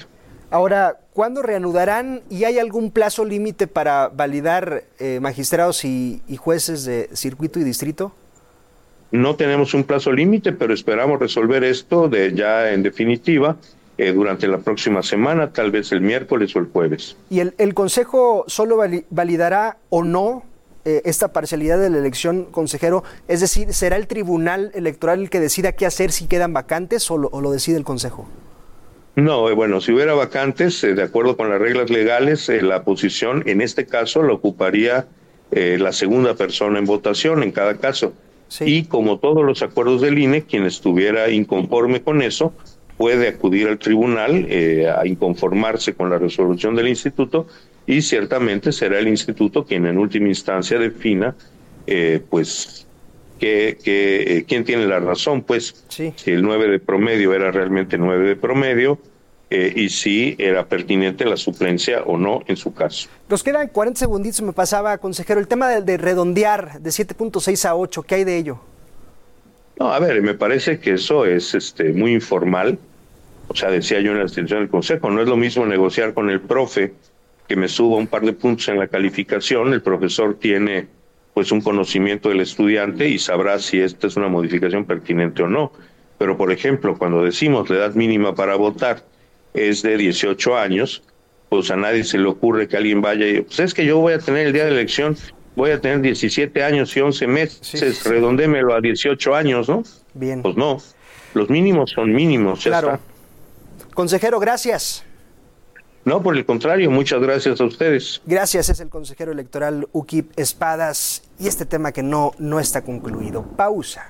Ahora, ¿cuándo reanudarán y hay algún plazo límite para validar eh, magistrados y, y jueces de circuito y distrito? No tenemos un plazo límite, pero esperamos resolver esto de ya en definitiva eh, durante la próxima semana, tal vez el miércoles o el jueves. ¿Y el, el Consejo solo vali- validará o no eh, esta parcialidad de la elección, consejero? Es decir, ¿será el Tribunal Electoral el que decida qué hacer si quedan vacantes o lo, o lo decide el Consejo? No, eh, bueno, si hubiera vacantes, eh, de acuerdo con las reglas legales, eh, la posición en este caso la ocuparía eh, la segunda persona en votación en cada caso. Sí. Y como todos los acuerdos del I N E, quien estuviera inconforme con eso puede acudir al tribunal eh, a inconformarse con la resolución del instituto y ciertamente será el instituto quien en última instancia defina eh, pues que, que eh, quién tiene la razón, pues sí. Si el nueve de promedio era realmente nueve de promedio eh, y si era pertinente la suplencia o no en su caso. Nos quedan cuarenta segunditos, me pasaba, consejero, el tema de, de redondear de siete punto seis a ocho, ¿qué hay de ello? No, a ver, me parece que eso es este muy informal, o sea, decía yo en la extensión del consejo, no es lo mismo negociar con el profe que me suba un par de puntos en la calificación, el profesor tiene pues un conocimiento del estudiante y sabrá si esta es una modificación pertinente o no. Pero, por ejemplo, cuando decimos la edad mínima para votar es de dieciocho años, pues a nadie se le ocurre que alguien vaya y, pues es que yo voy a tener el día de la elección, voy a tener diecisiete años y once meses, sí, sí, sí. Redondémelo a dieciocho años, ¿no? Bien. Pues no, los mínimos son mínimos, ya claro. Está. Consejero, gracias. No, por el contrario, muchas gracias a ustedes. Gracias, es el consejero electoral U C I P Espadas y este tema que no, no está concluido. Pausa.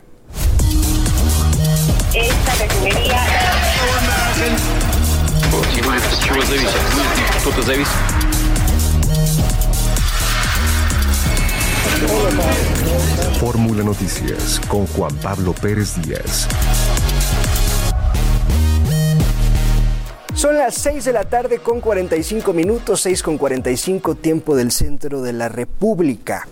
Esta refinería... Fórmula Noticias con Juan Pablo Pérez Díaz. Son las seis de la tarde con cuarenta y cinco minutos, seis con cuarenta y cinco, tiempo del centro de la República.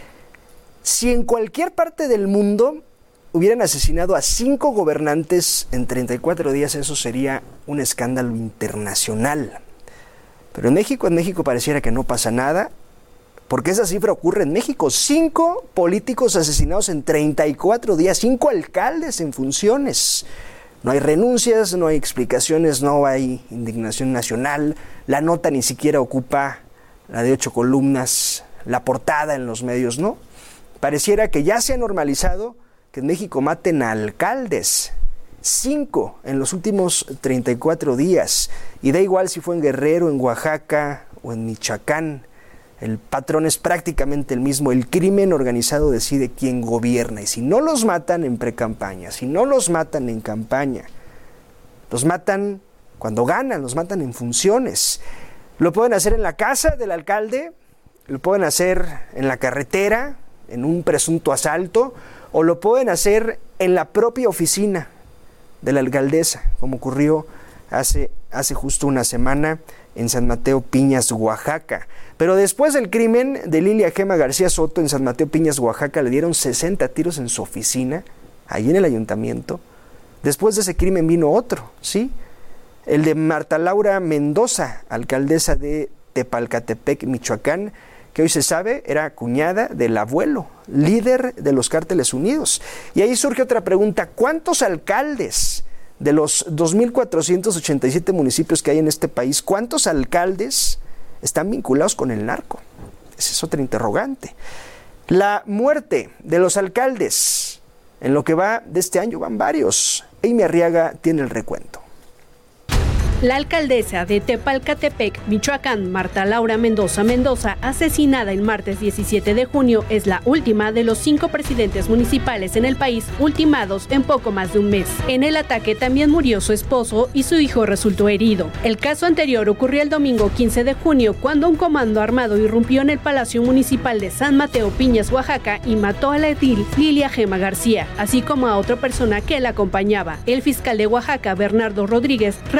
Si en cualquier parte del mundo hubieran asesinado a cinco gobernantes en treinta y cuatro días, eso sería un escándalo internacional. Pero en México, en México pareciera que no pasa nada, porque esa cifra ocurre en México. Cinco políticos asesinados en treinta y cuatro días, cinco alcaldes en funciones. No hay renuncias, no hay explicaciones, no hay indignación nacional. La nota ni siquiera ocupa la de ocho columnas, la portada en los medios, ¿no? Pareciera que ya se ha normalizado que en México maten a alcaldes. Cinco en los últimos treinta y cuatro días. Y da igual si fue en Guerrero, en Oaxaca o en Michoacán. El patrón es prácticamente el mismo. El crimen organizado decide quién gobierna. Y si no los matan en precampaña, si no los matan en campaña, los matan cuando ganan, los matan en funciones. Lo pueden hacer en la casa del alcalde, lo pueden hacer en la carretera, en un presunto asalto, o lo pueden hacer en la propia oficina de la alcaldesa, como ocurrió hace, hace justo una semana en San Mateo Piñas, Oaxaca. Pero después del crimen de Lilia Gema García Soto en San Mateo Piñas, Oaxaca, le dieron sesenta tiros en su oficina, ahí en el ayuntamiento. Después de ese crimen vino otro, ¿sí? El de Marta Laura Mendoza, alcaldesa de Tepalcatepec, Michoacán, que hoy se sabe era cuñada del abuelo, líder de los Cárteles Unidos. Y ahí surge otra pregunta: ¿cuántos alcaldes de los dos mil cuatrocientos ochenta y siete municipios que hay en este país, cuántos alcaldes están vinculados con el narco? Esa es otra interrogante. La muerte de los alcaldes, en lo que va de este año van varios. Amy Arriaga tiene el recuento. La alcaldesa de Tepalcatepec, Michoacán, Marta Laura Mendoza Mendoza, asesinada el martes diecisiete de junio, es la última de los cinco presidentes municipales en el país ultimados en poco más de un mes. En el ataque también murió su esposo y su hijo resultó herido. El caso anterior ocurrió el domingo quince de junio, cuando un comando armado irrumpió en el Palacio Municipal de San Mateo Piñas, Oaxaca, y mató a la edil Lilia Gema García, así como a otra persona que la acompañaba. El fiscal de Oaxaca, Bernardo Rodríguez, reportó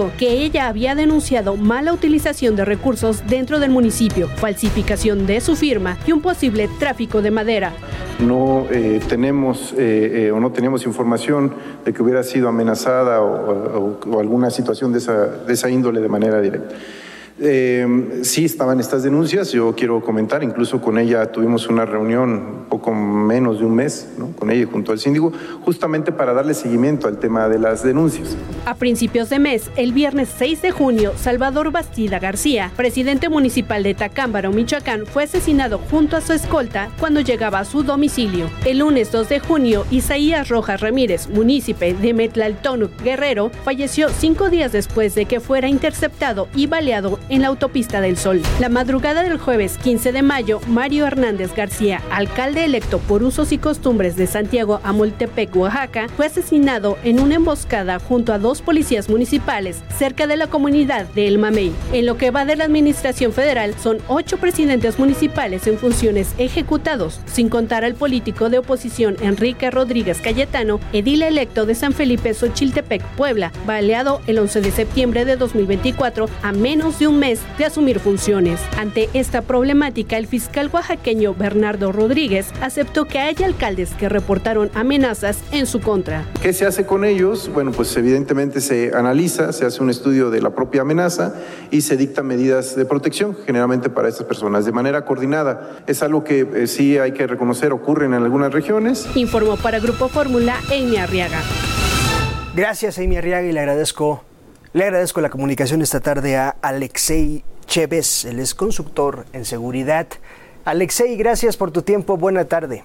aseguró que ella había denunciado mala utilización de recursos dentro del municipio, falsificación de su firma y un posible tráfico de madera. No eh, tenemos eh, eh, o no teníamos información de que hubiera sido amenazada o, o, o alguna situación de esa, de esa índole de manera directa. Eh, sí estaban estas denuncias, yo quiero comentar, incluso con ella tuvimos una reunión poco menos de un mes, ¿no? Con ella y junto al síndico, justamente para darle seguimiento al tema de las denuncias. A principios de mes, el viernes seis de junio, Salvador Bastida García, presidente municipal de Tacámbaro, Michoacán, fue asesinado junto a su escolta cuando llegaba a su domicilio. El lunes dos de junio, Isaías Rojas Ramírez, munícipe de Metlaltónuc, Guerrero, falleció cinco días después de que fuera interceptado y baleado en la autopista del Sol. La madrugada del jueves quince de mayo, Mario Hernández García, alcalde electo por usos y costumbres de Santiago Amultepec, Oaxaca, fue asesinado en una emboscada junto a dos policías municipales cerca de la comunidad de El Mamey. En lo que va de la administración federal, son ocho presidentes municipales en funciones ejecutados, sin contar al político de oposición Enrique Rodríguez Cayetano, edil electo de San Felipe Xochiltepec, Puebla, baleado el once de septiembre de dos mil veinticuatro a menos de un mes de asumir funciones. Ante esta problemática, el fiscal oaxaqueño Bernardo Rodríguez aceptó que hay alcaldes que reportaron amenazas en su contra. ¿Qué se hace con ellos? Bueno, pues evidentemente se analiza, se hace un estudio de la propia amenaza y se dictan medidas de protección, generalmente para estas personas, de manera coordinada. Es algo que eh, sí hay que reconocer, ocurren en algunas regiones. Informó para Grupo Fórmula, Amy Arriaga. Gracias, Amy Arriaga, y le agradezco Le agradezco la comunicación esta tarde a Alexei Chévez, él es consultor en seguridad. Alexei, gracias por tu tiempo, buena tarde.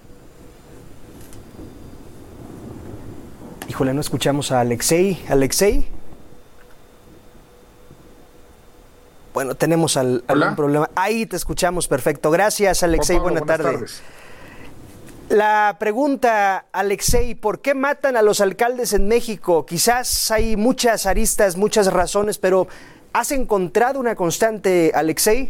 Híjole, no escuchamos a Alexei. ¿Alexei? Bueno, tenemos al, algún problema. Ahí te escuchamos, perfecto. Gracias, Alexei, buena tarde. Buenas tardes. La pregunta, Alexei, ¿por qué matan a los alcaldes en México? Quizás hay muchas aristas, muchas razones, pero ¿has encontrado una constante, Alexei?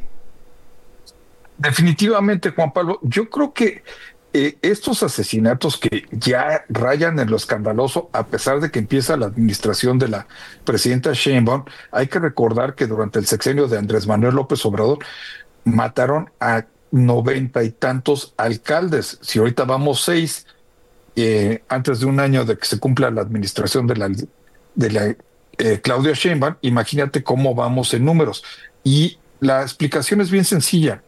Definitivamente, Juan Pablo. Yo creo que eh, estos asesinatos que ya rayan en lo escandaloso, a pesar de que empieza la administración de la presidenta Sheinbaum, hay que recordar que durante el sexenio de Andrés Manuel López Obrador mataron a noventa y tantos alcaldes. Si ahorita vamos seis, eh, antes de un año de que se cumpla la administración de la, de la eh, Claudia Sheinbaum, imagínate cómo vamos en números. Y la explicación es bien sencilla.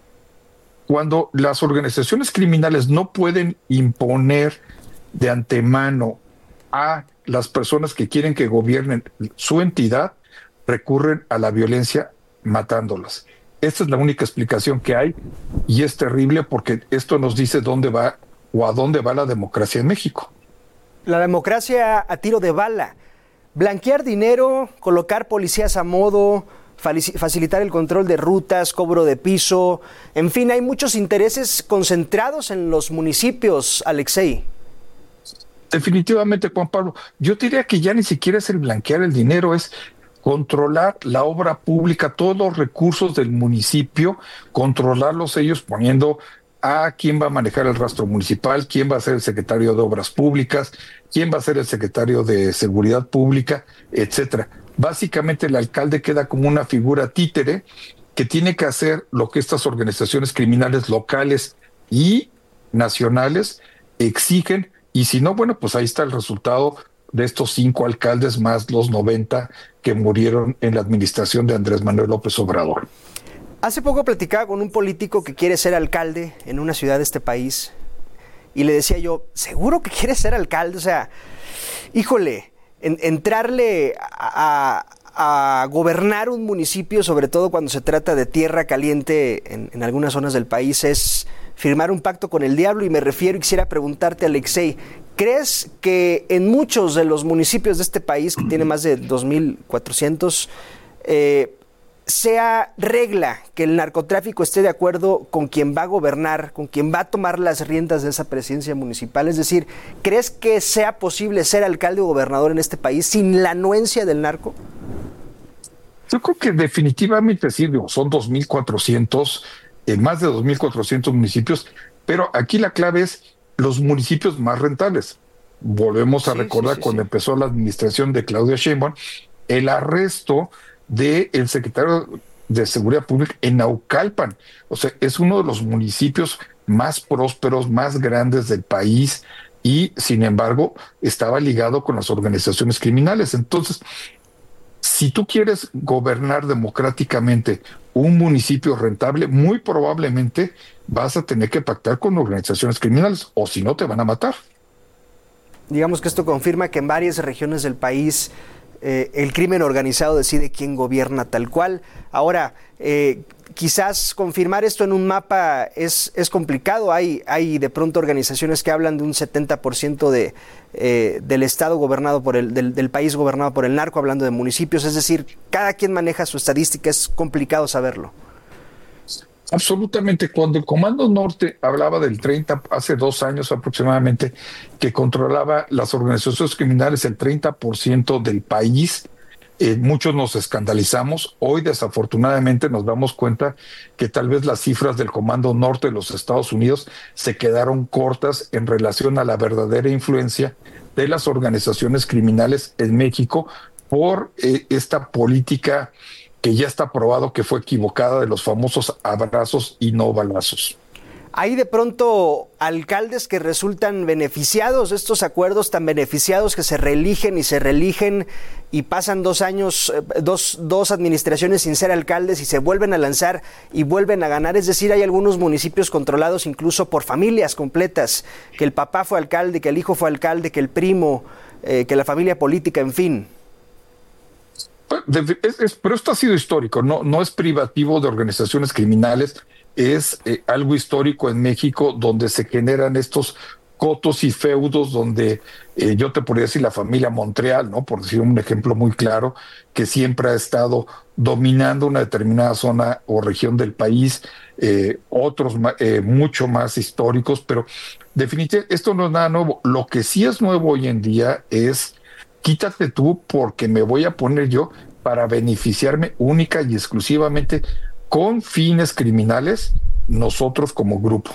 Cuando las organizaciones criminales no pueden imponer de antemano a las personas que quieren que gobiernen su entidad, recurren a la violencia matándolas. Esta es la única explicación que hay y es terrible porque esto nos dice dónde va o a dónde va la democracia en México. La democracia a tiro de bala. Blanquear dinero, colocar policías a modo, facilitar el control de rutas, cobro de piso. En fin, hay muchos intereses concentrados en los municipios, Alexei. Definitivamente, Juan Pablo. Yo diría que ya ni siquiera es el blanquear el dinero, es controlar la obra pública, todos los recursos del municipio, controlarlos ellos poniendo a quién va a manejar el rastro municipal, quién va a ser el secretario de Obras Públicas, quién va a ser el secretario de Seguridad Pública, etcétera. Básicamente el alcalde queda como una figura títere que tiene que hacer lo que estas organizaciones criminales locales y nacionales exigen, y si no, bueno, pues ahí está el resultado de estos cinco alcaldes más los noventa que murieron en la administración de Andrés Manuel López Obrador. Hace poco platicaba con un político que quiere ser alcalde en una ciudad de este país y le decía yo, ¿seguro que quiere ser alcalde? O sea, híjole, en, entrarle a, a, a gobernar un municipio, sobre todo cuando se trata de tierra caliente en, en algunas zonas del país, es firmar un pacto con el diablo. Y me refiero y quisiera preguntarte, Alexei, ¿crees que en muchos de los municipios de este país, que tiene más de dos mil cuatrocientos, eh, sea regla que el narcotráfico esté de acuerdo con quien va a gobernar, con quien va a tomar las riendas de esa presidencia municipal? Es decir, ¿crees que sea posible ser alcalde o gobernador en este país sin la anuencia del narco? Yo creo que definitivamente sí, son dos mil cuatrocientos, eh, más de dos mil cuatrocientos municipios, pero aquí la clave es los municipios más rentables. Volvemos a sí, recordar sí, sí, cuando sí. empezó la administración de Claudia Sheinbaum, el arresto del secretario de Seguridad Pública en Naucalpan. O sea, es uno de los municipios más prósperos, más grandes del país, y sin embargo estaba ligado con las organizaciones criminales. Entonces, si tú quieres gobernar democráticamente un municipio rentable, muy probablemente vas a tener que pactar con organizaciones criminales, o si no te van a matar. Digamos que esto confirma que en varias regiones del país eh, el crimen organizado decide quién gobierna tal cual. Ahora, eh, quizás confirmar esto en un mapa es, es complicado. Hay, hay de pronto organizaciones que hablan de un setenta por ciento de, eh, del estado gobernado por el, del, del país gobernado por el narco, hablando de municipios. Es decir, cada quien maneja su estadística, es complicado saberlo. Absolutamente. Cuando el Comando Norte hablaba del treinta, hace dos años aproximadamente, que controlaba las organizaciones criminales el treinta por ciento del país, eh, muchos nos escandalizamos. Hoy desafortunadamente nos damos cuenta que tal vez las cifras del Comando Norte de los Estados Unidos se quedaron cortas en relación a la verdadera influencia de las organizaciones criminales en México por eh, esta política que ya está probado que fue equivocada, de los famosos abrazos y no balazos. Hay de pronto alcaldes que resultan beneficiados de estos acuerdos, tan beneficiados que se reeligen y se reeligen y pasan dos años, dos, dos administraciones sin ser alcaldes y se vuelven a lanzar y vuelven a ganar. Es decir, hay algunos municipios controlados incluso por familias completas, que el papá fue alcalde, que el hijo fue alcalde, que el primo, eh, que la familia política, en fin. Es, es, pero esto ha sido histórico, no, no es privativo de organizaciones criminales, es eh, algo histórico en México, donde se generan estos cotos y feudos, donde eh, yo te podría decir la familia Montreal, ¿no? Por decir un ejemplo muy claro, que siempre ha estado dominando una determinada zona o región del país, eh, otros eh, mucho más históricos, pero definitivamente esto no es nada nuevo. Lo que sí es nuevo hoy en día es: quítate tú porque me voy a poner yo para beneficiarme única y exclusivamente con fines criminales, nosotros como grupo.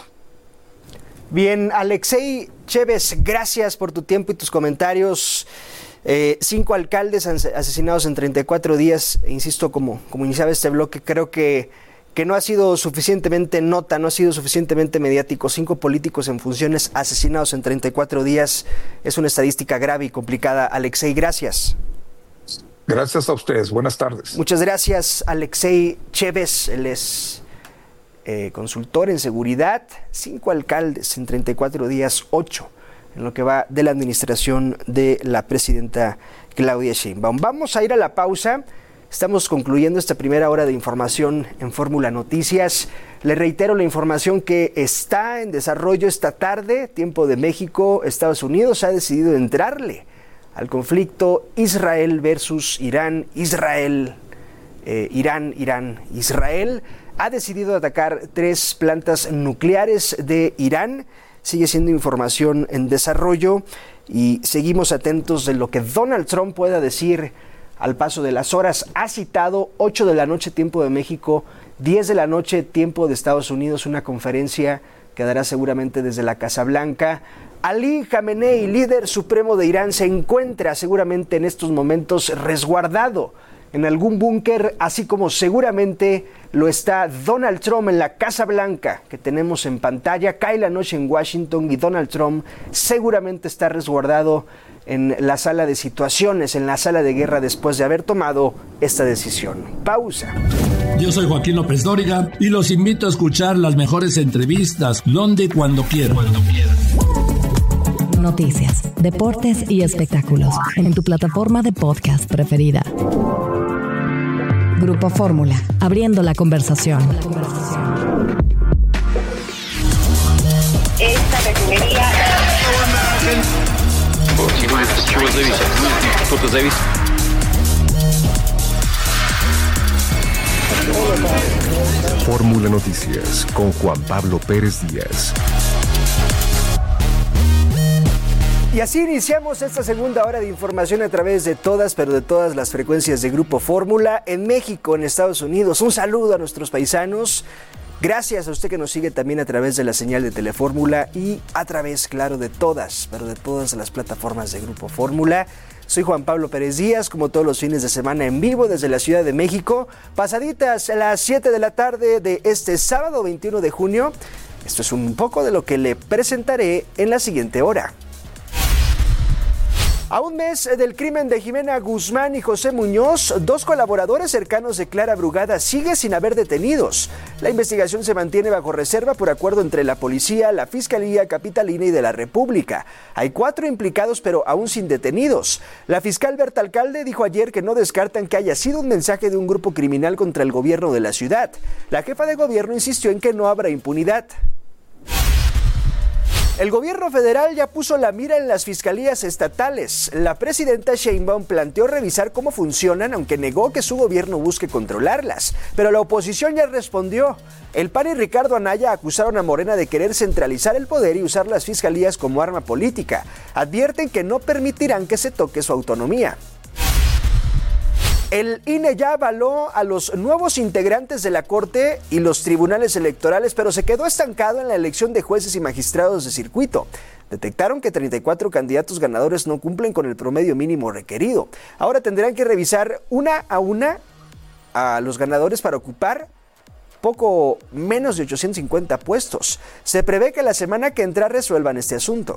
Bien, Alexei Chévez, gracias por tu tiempo y tus comentarios. Eh, cinco alcaldes asesinados en treinta y cuatro días, e insisto, como, como iniciaba este bloque, creo que, que no ha sido suficientemente nota, no ha sido suficientemente mediático. Cinco políticos en funciones asesinados en treinta y cuatro días es una estadística grave y complicada. Alexei, gracias. Gracias a ustedes, buenas tardes. Muchas gracias, Alexei Chévez. Él es eh, consultor en seguridad. Cinco alcaldes en treinta y cuatro días, ocho en lo que va de la administración de la presidenta Claudia Sheinbaum. Vamos a ir a la pausa. Estamos concluyendo esta primera hora de información en Fórmula Noticias. Le reitero la información que está en desarrollo esta tarde. Tiempo de México, Estados Unidos ha decidido entrarle al conflicto Israel versus Irán. Israel, eh, Irán, Irán, Israel ha decidido atacar tres plantas nucleares de Irán. Sigue siendo información en desarrollo y seguimos atentos de lo que Donald Trump pueda decir al paso de las horas. Ha citado ocho de la noche tiempo de México, diez de la noche tiempo de Estados Unidos, una conferencia que dará seguramente desde la Casa Blanca. Ali Khamenei, líder supremo de Irán, se encuentra seguramente en estos momentos resguardado en algún búnker, así como seguramente lo está Donald Trump en la Casa Blanca que tenemos en pantalla. Cae la noche en Washington y Donald Trump seguramente está resguardado en la sala de situaciones, en la sala de guerra, después de haber tomado esta decisión. Pausa. Yo soy Joaquín López Dóriga y los invito a escuchar las mejores entrevistas donde y cuando quieran. Cuando quieran. Noticias, deportes y espectáculos en tu plataforma de podcast preferida. Grupo Fórmula, abriendo la conversación. Esta refinería... Fórmula Noticias con Juan Pablo Pérez Díaz. Y así iniciamos esta segunda hora de información a través de todas, pero de todas las frecuencias de Grupo Fórmula en México, en Estados Unidos. Un saludo a nuestros paisanos. Gracias a usted que nos sigue también a través de la señal de Telefórmula y a través, claro, de todas, pero de todas las plataformas de Grupo Fórmula. Soy Juan Pablo Pérez Díaz, como todos los fines de semana en vivo desde la Ciudad de México, pasaditas a las siete de la tarde de este sábado veintiuno de junio. Esto es un poco de lo que le presentaré en la siguiente hora. A un mes del crimen de Jimena Guzmán y José Muñoz, dos colaboradores cercanos de Clara Brugada siguen sin haber detenidos. La investigación se mantiene bajo reserva por acuerdo entre la policía, la Fiscalía Capitalina y de la República. Hay cuatro implicados, pero aún sin detenidos. La fiscal Berta Alcalde dijo ayer que no descartan que haya sido un mensaje de un grupo criminal contra el gobierno de la ciudad. La jefa de gobierno insistió en que no habrá impunidad. El gobierno federal ya puso la mira en las fiscalías estatales. La presidenta Sheinbaum planteó revisar cómo funcionan, aunque negó que su gobierno busque controlarlas. Pero la oposición ya respondió. El P A N y Ricardo Anaya acusaron a Morena de querer centralizar el poder y usar las fiscalías como arma política. Advierten que no permitirán que se toque su autonomía. El I N E ya avaló a los nuevos integrantes de la Corte y los tribunales electorales, pero se quedó estancado en la elección de jueces y magistrados de circuito. Detectaron que treinta y cuatro candidatos ganadores no cumplen con el promedio mínimo requerido. Ahora tendrán que revisar una a una a los ganadores para ocupar poco menos de ochocientos cincuenta puestos. Se prevé que la semana que entra resuelvan este asunto.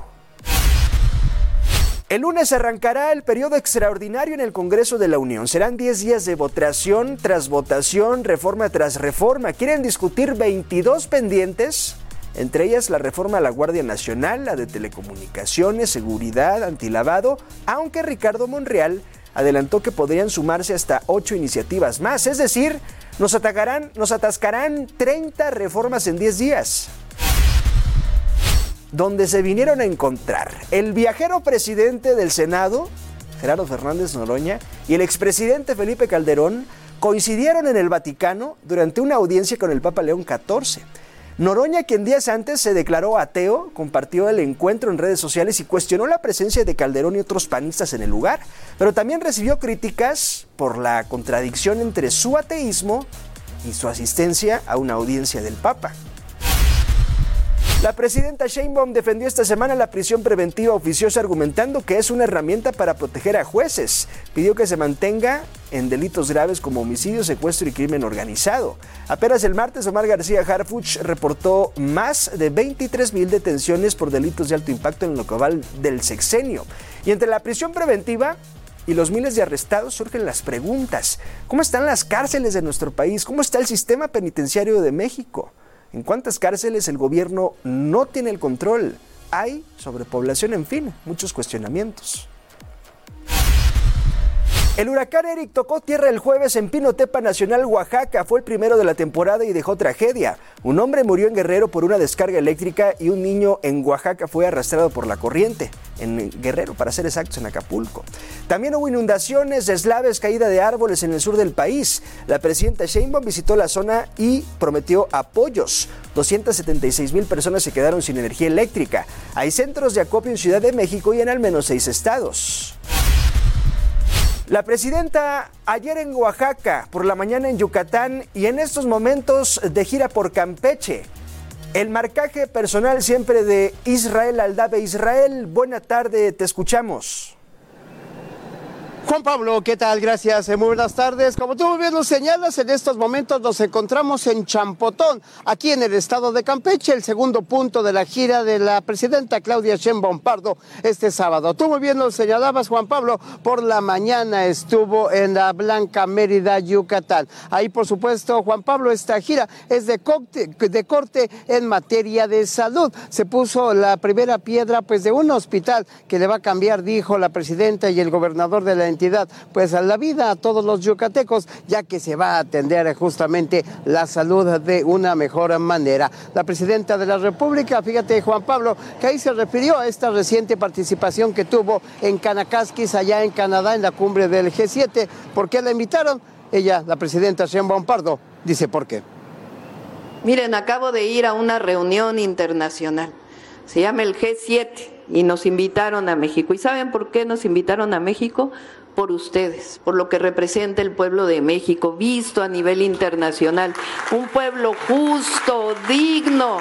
El lunes arrancará el periodo extraordinario en el Congreso de la Unión. Serán diez días de votación tras votación, reforma tras reforma. Quieren discutir veintidós pendientes, entre ellas la reforma a la Guardia Nacional, la de telecomunicaciones, seguridad, antilavado, aunque Ricardo Monreal adelantó que podrían sumarse hasta ocho iniciativas más. Es decir, nos atacarán, nos atascarán treinta reformas en diez días. Donde se vinieron a encontrar el viajero presidente del Senado, Gerardo Fernández Noroña, y el expresidente Felipe Calderón coincidieron en el Vaticano durante una audiencia con el Papa León catorce. Noroña, quien días antes se declaró ateo, compartió el encuentro en redes sociales y cuestionó la presencia de Calderón y otros panistas en el lugar, pero también recibió críticas por la contradicción entre su ateísmo y su asistencia a una audiencia del Papa. La presidenta Sheinbaum defendió esta semana la prisión preventiva oficiosa argumentando que es una herramienta para proteger a jueces. Pidió que se mantenga en delitos graves como homicidio, secuestro y crimen organizado. Apenas el martes, Omar García Harfuch reportó más de veintitrés mil detenciones por delitos de alto impacto en lo que va del sexenio. Y entre la prisión preventiva y los miles de arrestados surgen las preguntas. ¿Cómo están las cárceles de nuestro país? ¿Cómo está el sistema penitenciario de México? ¿En cuántas cárceles el gobierno no tiene el control? Hay sobrepoblación, en fin, muchos cuestionamientos. El huracán Eric tocó tierra el jueves en Pinotepa Nacional, Oaxaca. Fue el primero de la temporada y dejó tragedia. Un hombre murió en Guerrero por una descarga eléctrica y un niño en Oaxaca fue arrastrado por la corriente. En Guerrero, para ser exactos, en Acapulco. También hubo inundaciones, deslaves, caída de árboles en el sur del país. La presidenta Sheinbaum visitó la zona y prometió apoyos. doscientas setenta y seis mil personas se quedaron sin energía eléctrica. Hay centros de acopio en Ciudad de México y en al menos seis estados. La presidenta ayer en Oaxaca, por la mañana en Yucatán y en estos momentos de gira por Campeche. El marcaje personal siempre de Israel Aldave. Israel, buena tarde, te escuchamos. Juan Pablo, ¿qué tal? Gracias, muy buenas tardes. Como tú bien lo señalas, en estos momentos nos encontramos en Champotón, aquí en el estado de Campeche, el segundo punto de la gira de la presidenta Claudia Sheinbaum Pardo este sábado. Tú muy bien lo señalabas, Juan Pablo, por la mañana estuvo en la Blanca Mérida, Yucatán. Ahí, por supuesto, Juan Pablo, esta gira es de corte, de corte en materia de salud. Se puso la primera piedra pues de un hospital que le va a cambiar, dijo la presidenta y el gobernador de la entidad, pues a la vida a todos los yucatecos, ya que se va a atender justamente la salud de una mejor manera. La presidenta de la República, fíjate, Juan Pablo, que ahí se refirió a esta reciente participación que tuvo en Kanakaskis, allá en Canadá, en la cumbre del G siete. ¿Por qué la invitaron? Ella, la presidenta Sheinbaum Pardo, dice por qué. Miren, acabo de ir a una reunión internacional, se llama el G siete, y nos invitaron a México. ¿Y saben por qué nos invitaron a México? Por ustedes, por lo que representa el pueblo de México, visto a nivel internacional. Un pueblo justo, digno,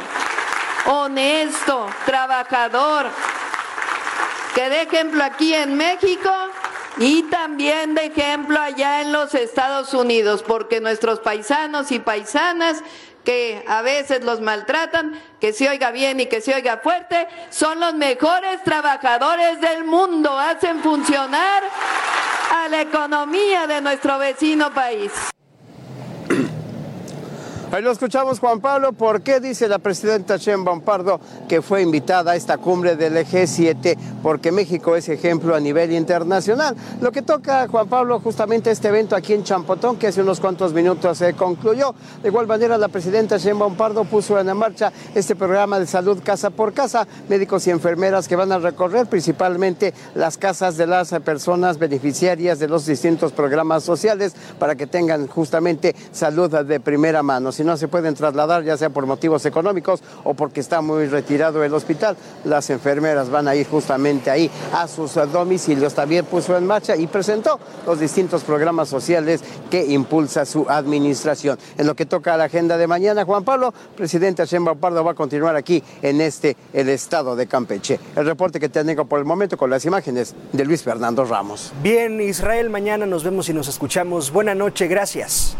honesto, trabajador, que de ejemplo aquí en México Y también de ejemplo allá en los Estados Unidos, porque nuestros paisanos y paisanas que a veces los maltratan, que se oiga bien y que se oiga fuerte, son los mejores trabajadores del mundo, hacen funcionar a la economía de nuestro vecino país. Ahí lo escuchamos, Juan Pablo. ¿Por qué dice la presidenta Sheinbaum Pardo que fue invitada a esta cumbre del G siete? Porque México es ejemplo a nivel internacional. Lo que toca, Juan Pablo, justamente este evento aquí en Champotón, que hace unos cuantos minutos se concluyó. De igual manera, la presidenta Sheinbaum Pardo puso en marcha este programa de salud casa por casa, médicos y enfermeras que van a recorrer principalmente las casas de las personas beneficiarias de los distintos programas sociales para que tengan justamente salud de primera mano. Si no se pueden trasladar, ya sea por motivos económicos o porque está muy retirado el hospital, las enfermeras van a ir justamente ahí a sus domicilios. También puso en marcha y presentó los distintos programas sociales que impulsa su administración. En lo que toca a la agenda de mañana, Juan Pablo, presidenta Sheinbaum Pardo va a continuar aquí en este, el estado de Campeche. El reporte que tengo por el momento con las imágenes de Luis Fernando Ramos. Bien, Israel, mañana nos vemos y nos escuchamos. Buena noche, gracias.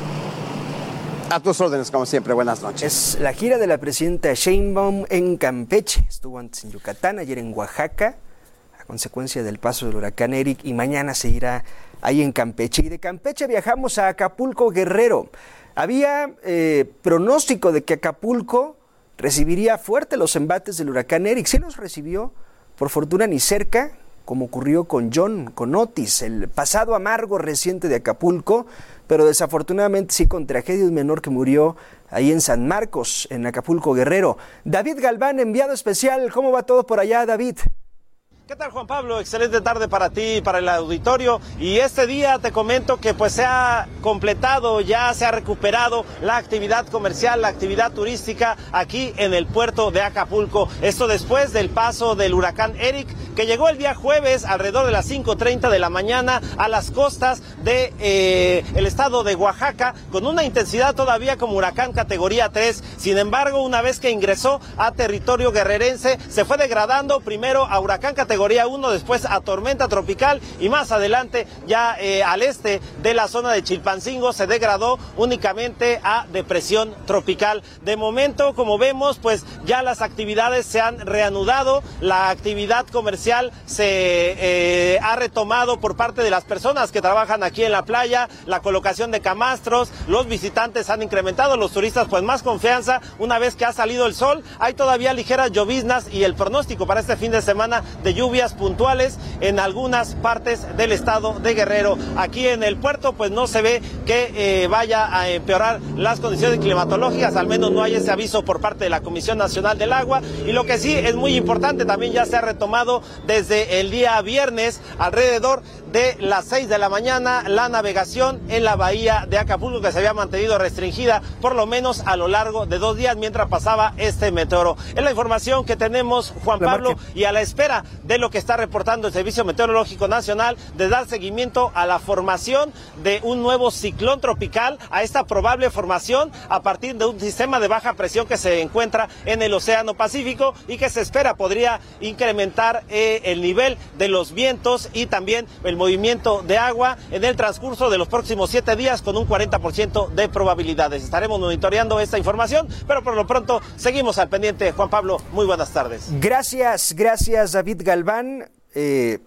A tus órdenes, como siempre, buenas noches. Es la gira de la presidenta Sheinbaum en Campeche. Estuvo antes en Yucatán, ayer en Oaxaca, a consecuencia del paso del huracán Eric, y mañana seguirá ahí en Campeche. Y de Campeche viajamos a Acapulco, Guerrero. Había eh, pronóstico de que Acapulco recibiría fuerte los embates del huracán Eric. Sí los recibió, por fortuna ni cerca, como ocurrió con John, con Otis, el pasado amargo reciente de Acapulco, pero desafortunadamente sí con tragedia, un menor que murió ahí en San Marcos, en Acapulco, Guerrero. David Galván, enviado especial, ¿cómo va todo por allá, David? ¿Qué tal, Juan Pablo? Excelente tarde para ti y para el auditorio. Y este día te comento que pues se ha completado, ya se ha recuperado la actividad comercial, la actividad turística aquí en el puerto de Acapulco. Esto después del paso del huracán Eric, que llegó el día jueves alrededor de las cinco treinta de la mañana a las costas de eh, el estado de Oaxaca, con una intensidad todavía como huracán categoría tres. Sin embargo, una vez que ingresó a territorio guerrerense, se fue degradando primero a huracán categoría categoría uno, después a tormenta tropical y más adelante ya eh, al este de la zona de Chilpancingo se degradó únicamente a depresión tropical. De momento, como vemos, pues ya las actividades se han reanudado, la actividad comercial se eh, ha retomado por parte de las personas que trabajan aquí en la playa, la colocación de camastros, los visitantes han incrementado, los turistas pues más confianza una vez que ha salido el sol. Hay todavía ligeras lloviznas y el pronóstico para este fin de semana de lluvias puntuales en algunas partes del estado de Guerrero. Aquí en el puerto pues no se ve que eh, vaya a empeorar las condiciones climatológicas, al menos no hay ese aviso por parte de la Comisión Nacional del Agua, y lo que sí es muy importante, también ya se ha retomado desde el día viernes alrededor de las seis de la mañana la navegación en la bahía de Acapulco, que se había mantenido restringida por lo menos a lo largo de dos días mientras pasaba este meteoro. Es la información que tenemos, Juan Pablo, y a la espera de lo que está reportando el Servicio Meteorológico Nacional de dar seguimiento a la formación de un nuevo ciclón tropical, a esta probable formación a partir de un sistema de baja presión que se encuentra en el Océano Pacífico y que se espera podría incrementar eh, el nivel de los vientos y también el movimiento de agua en el transcurso de los próximos siete días con un cuarenta por ciento de probabilidades. Estaremos monitoreando esta información, pero por lo pronto seguimos al pendiente. Juan Pablo, muy buenas tardes. Gracias, gracias David Galván. Eh,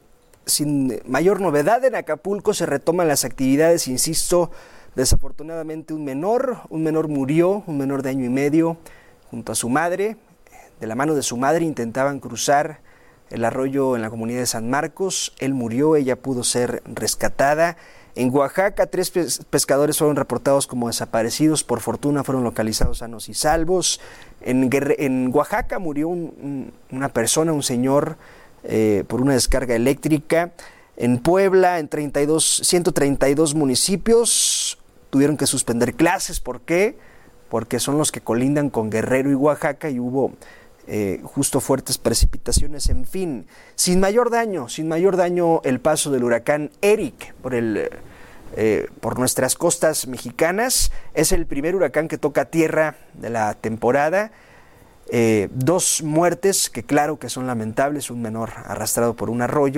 sin mayor novedad en Acapulco se retoman las actividades, insisto, desafortunadamente un menor, un menor murió, un menor de año y medio, junto a su madre, de la mano de su madre intentaban cruzar el arroyo en la comunidad de San Marcos, él murió, ella pudo ser rescatada. En Oaxaca, tres pescadores fueron reportados como desaparecidos, por fortuna fueron localizados sanos y salvos. En, en Oaxaca murió un, un, una persona, un señor, eh, por una descarga eléctrica. En Puebla, en treinta y dos, ciento treinta y dos municipios, tuvieron que suspender clases. ¿Por qué? Porque son los que colindan con Guerrero y Oaxaca y hubo Eh, justo fuertes precipitaciones, en fin, sin mayor daño, sin mayor daño el paso del huracán Eric por el eh, por nuestras costas mexicanas. Es el primer huracán que toca tierra de la temporada. Eh, dos muertes que claro que son lamentables, un menor arrastrado por un arroyo,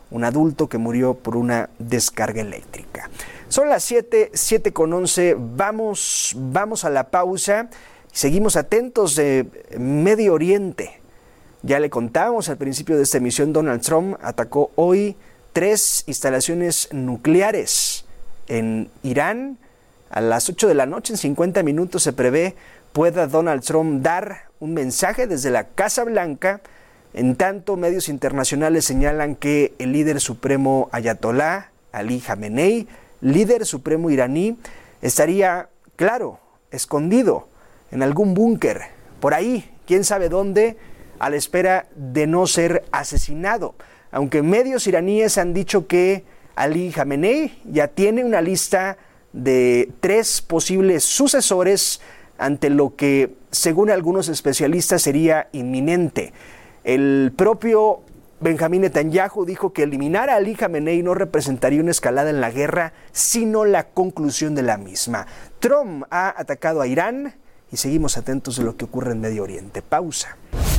un adulto que murió por una descarga eléctrica. Son las siete, siete con once, vamos, vamos a la pausa. Seguimos atentos de Medio Oriente. Ya le contábamos al principio de esta emisión, Donald Trump atacó hoy tres instalaciones nucleares en Irán. A las ocho de la noche, en cincuenta minutos, se prevé pueda Donald Trump dar un mensaje desde la Casa Blanca. En tanto, medios internacionales señalan que el líder supremo Ayatollah Ali Khamenei, líder supremo iraní, estaría, claro, escondido en algún búnker, por ahí, quién sabe dónde, a la espera de no ser asesinado. Aunque medios iraníes han dicho que Ali Khamenei ya tiene una lista de tres posibles sucesores ante lo que, según algunos especialistas, sería inminente. El propio Benjamín Netanyahu dijo que eliminar a Ali Khamenei no representaría una escalada en la guerra, sino la conclusión de la misma. Trump ha atacado a Irán y seguimos atentos de lo que ocurre en Medio Oriente. Pausa.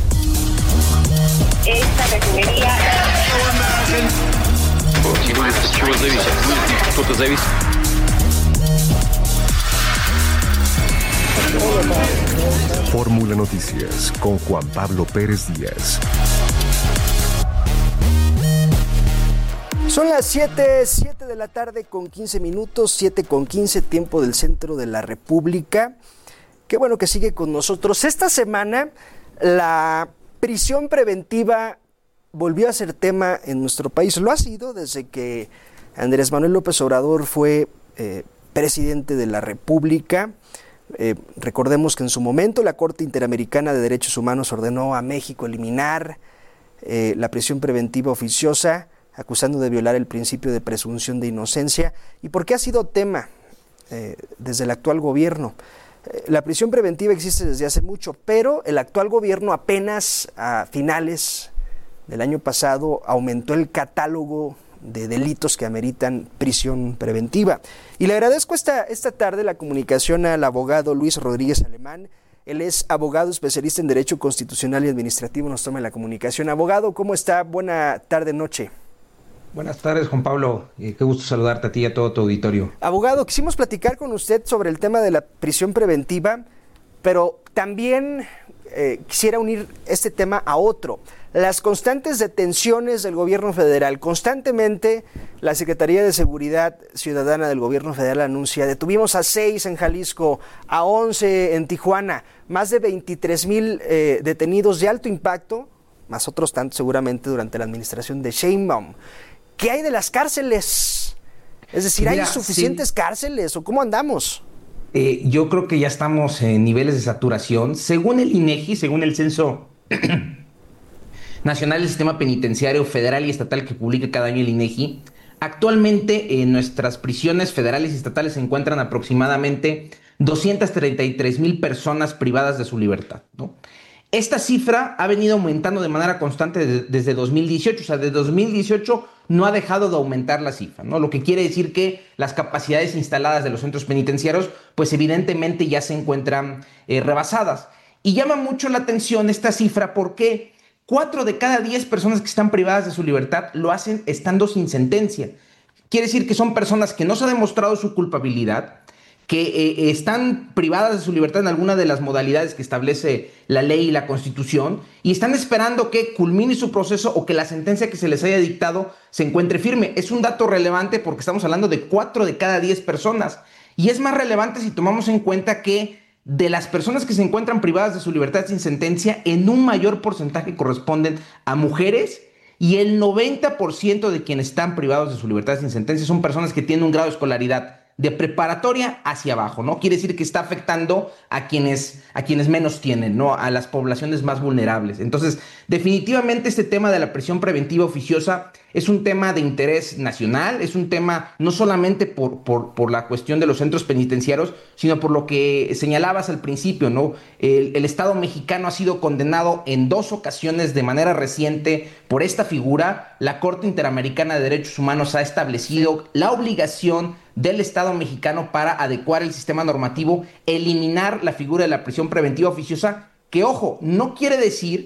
Esta refinería... Fórmula Noticias con Juan Pablo Pérez Díaz. Son las siete, siete de la tarde con quince minutos, siete con quince, tiempo del centro de la República. Qué bueno que sigue con nosotros. Esta semana la prisión preventiva volvió a ser tema en nuestro país. Lo ha sido desde que Andrés Manuel López Obrador fue eh, presidente de la República. Eh, recordemos que en su momento la Corte Interamericana de Derechos Humanos ordenó a México eliminar eh, la prisión preventiva oficiosa, acusando de violar el principio de presunción de inocencia. ¿Y por qué ha sido tema eh, desde el actual gobierno? Eh, la prisión preventiva existe desde hace mucho, pero el actual gobierno apenas a finales del año pasado aumentó el catálogo de delitos que ameritan prisión preventiva. Y le agradezco esta, esta tarde la comunicación al abogado Luis Rodríguez Alemán. Él es abogado especialista en Derecho Constitucional y Administrativo. Nos toma la comunicación. Abogado, ¿cómo está? Buena tarde, noche. Buenas tardes, Juan Pablo. Eh, qué gusto saludarte a ti y a todo tu auditorio. Abogado, quisimos platicar con usted sobre el tema de la prisión preventiva, pero también eh, quisiera unir este tema a otro. Las constantes detenciones del gobierno federal. Constantemente la Secretaría de Seguridad Ciudadana del gobierno federal anuncia: detuvimos a seis en Jalisco, a once en Tijuana, más de veintitrés mil eh, detenidos de alto impacto, más otros tantos seguramente durante la administración de Sheinbaum. ¿Qué hay de las cárceles? Es decir, Mira, ¿hay suficientes sí. cárceles o cómo andamos? Eh, yo creo que ya estamos en niveles de saturación. Según el INEGI, según el Censo Nacional del Sistema Penitenciario Federal y Estatal que publica cada año el INEGI, actualmente en nuestras prisiones federales y estatales se encuentran aproximadamente doscientas treinta y tres mil personas privadas de su libertad, ¿no? Esta cifra ha venido aumentando de manera constante de, desde dos mil dieciocho, o sea, desde dos mil dieciocho no ha dejado de aumentar la cifra, ¿no? Lo que quiere decir que las capacidades instaladas de los centros penitenciarios, pues evidentemente ya se encuentran eh, rebasadas. Y llama mucho la atención esta cifra porque cuatro de cada diez personas que están privadas de su libertad lo hacen estando sin sentencia. Quiere decir que son personas que no se ha demostrado su culpabilidad, que eh, están privadas de su libertad en alguna de las modalidades que establece la ley y la Constitución y están esperando que culmine su proceso o que la sentencia que se les haya dictado se encuentre firme. Es un dato relevante porque estamos hablando de cuatro de cada diez personas. Y es más relevante si tomamos en cuenta que de las personas que se encuentran privadas de su libertad sin sentencia, en un mayor porcentaje corresponden a mujeres y el noventa por ciento de quienes están privados de su libertad sin sentencia son personas que tienen un grado de escolaridad de preparatoria hacia abajo, ¿no? Quiere decir que está afectando a quienes, a quienes menos tienen, ¿no? A las poblaciones más vulnerables. Entonces, definitivamente este tema de la prisión preventiva oficiosa es un tema de interés nacional, es un tema no solamente por, por, por la cuestión de los centros penitenciarios, sino por lo que señalabas al principio, ¿no? El, el Estado mexicano ha sido condenado en dos ocasiones de manera reciente por esta figura. La Corte Interamericana de Derechos Humanos ha establecido la obligación del Estado mexicano para adecuar el sistema normativo, eliminar la figura de la prisión preventiva oficiosa, que, ojo, no quiere decir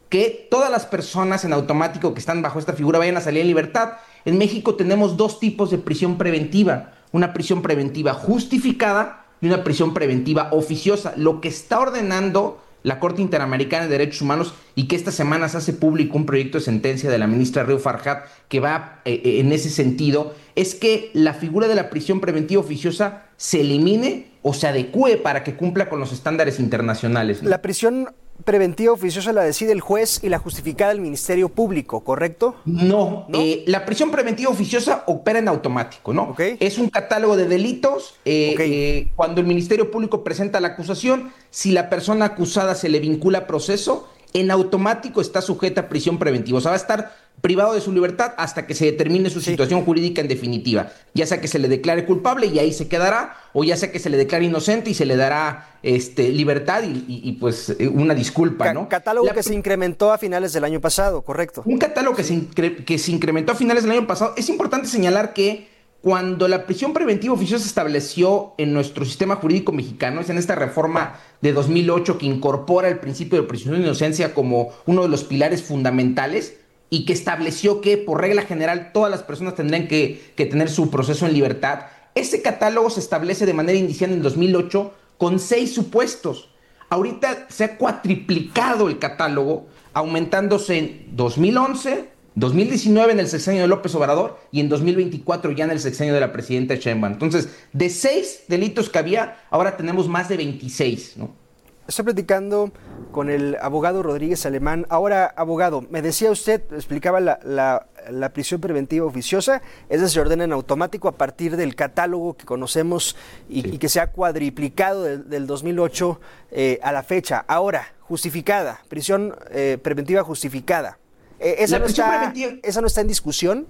que todas las personas en automático que están bajo esta figura vayan a salir en libertad. En México tenemos dos tipos de prisión preventiva, una prisión preventiva justificada y una prisión preventiva oficiosa. Lo que está ordenando la Corte Interamericana de Derechos Humanos, y que esta semana se hace público un proyecto de sentencia de la ministra Reu Farhat que va eh, en ese sentido, es que la figura de la prisión preventiva oficiosa se elimine o se adecue para que cumpla con los estándares internacionales, ¿no? La prisión preventiva oficiosa la decide el juez y la justificada el Ministerio Público, ¿correcto? No, ¿No? Eh, la prisión preventiva oficiosa opera en automático, ¿no? Okay. Es un catálogo de delitos. Eh, okay. eh, cuando el Ministerio Público presenta la acusación, si la persona acusada se le vincula a proceso, en automático está sujeta a prisión preventiva. O sea, va a estar privado de su libertad hasta que se determine su sí. situación jurídica en definitiva. Ya sea que se le declare culpable y ahí se quedará, o ya sea que se le declare inocente y se le dará este, libertad y, y, y pues una disculpa, Ca- ¿no? Catálogo La, que se incrementó a finales del año pasado, ¿correcto? Un catálogo que, sí. se incre- que se incrementó a finales del año pasado. Es importante señalar que cuando la prisión preventiva oficiosa se estableció en nuestro sistema jurídico mexicano, es en esta reforma de dos mil ocho que incorpora el principio de presunción de inocencia como uno de los pilares fundamentales, y que estableció que, por regla general, todas las personas tendrían que, que tener su proceso en libertad. Ese catálogo se establece de manera inicial en dos mil ocho con seis supuestos. Ahorita se ha cuatriplicado el catálogo, aumentándose en dos mil once, dos mil diecinueve en el sexenio de López Obrador y en dos mil veinticuatro ya en el sexenio de la presidenta Sheinbaum. Entonces, de seis delitos que había, ahora tenemos más de veintiséis, ¿no? Estoy platicando con el abogado Rodríguez Alemán. Ahora, abogado, me decía usted, explicaba la, la, la prisión preventiva oficiosa, esa se ordena en automático a partir del catálogo que conocemos y, sí. y que se ha cuadriplicado del, del dos mil ocho eh, a la fecha. Ahora, justificada, prisión eh, preventiva justificada. Eh, ¿esa, no está, ¿Esa no está en discusión?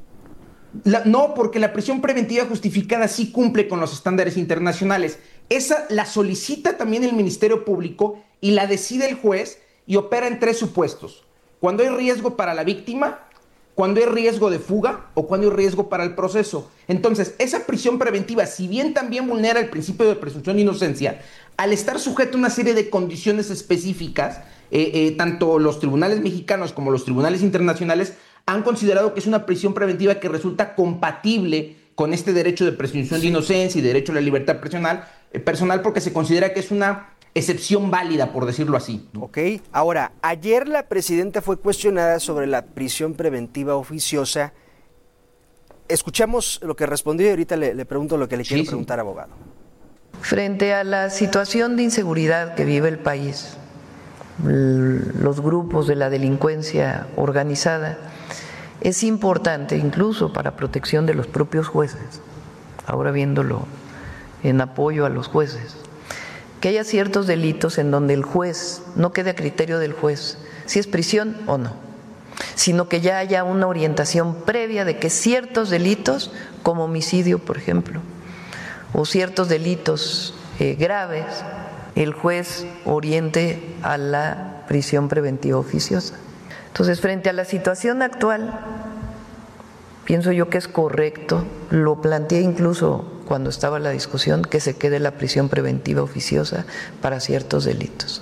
La, no, porque la prisión preventiva justificada sí cumple con los estándares internacionales. Esa la solicita también el Ministerio Público y la decide el juez y opera en tres supuestos. Cuando hay riesgo para la víctima, cuando hay riesgo de fuga o cuando hay riesgo para el proceso. Entonces, esa prisión preventiva, si bien también vulnera el principio de presunción de inocencia, al estar sujeto a una serie de condiciones específicas, eh, eh, tanto los tribunales mexicanos como los tribunales internacionales han considerado que es una prisión preventiva que resulta compatible con este derecho de presunción de inocencia y derecho a la libertad personal, eh, personal porque se considera que es una excepción válida, por decirlo así. Ok, ahora, ayer la presidenta fue cuestionada sobre la prisión preventiva oficiosa. Escuchamos lo que respondió y ahorita le, le pregunto lo que le quiero sí, preguntar, sí. abogado. Frente a la situación de inseguridad que vive el país, los grupos de la delincuencia organizada, es importante, incluso para protección de los propios jueces, ahora viéndolo en apoyo a los jueces, que haya ciertos delitos en donde el juez no quede a criterio del juez si es prisión o no, sino que ya haya una orientación previa de que ciertos delitos, como homicidio, por ejemplo, o ciertos delitos eh, graves, el juez oriente a la prisión preventiva oficiosa. Entonces, frente a la situación actual, pienso yo que es correcto, lo planteé incluso cuando estaba la discusión, que se quede la prisión preventiva oficiosa para ciertos delitos.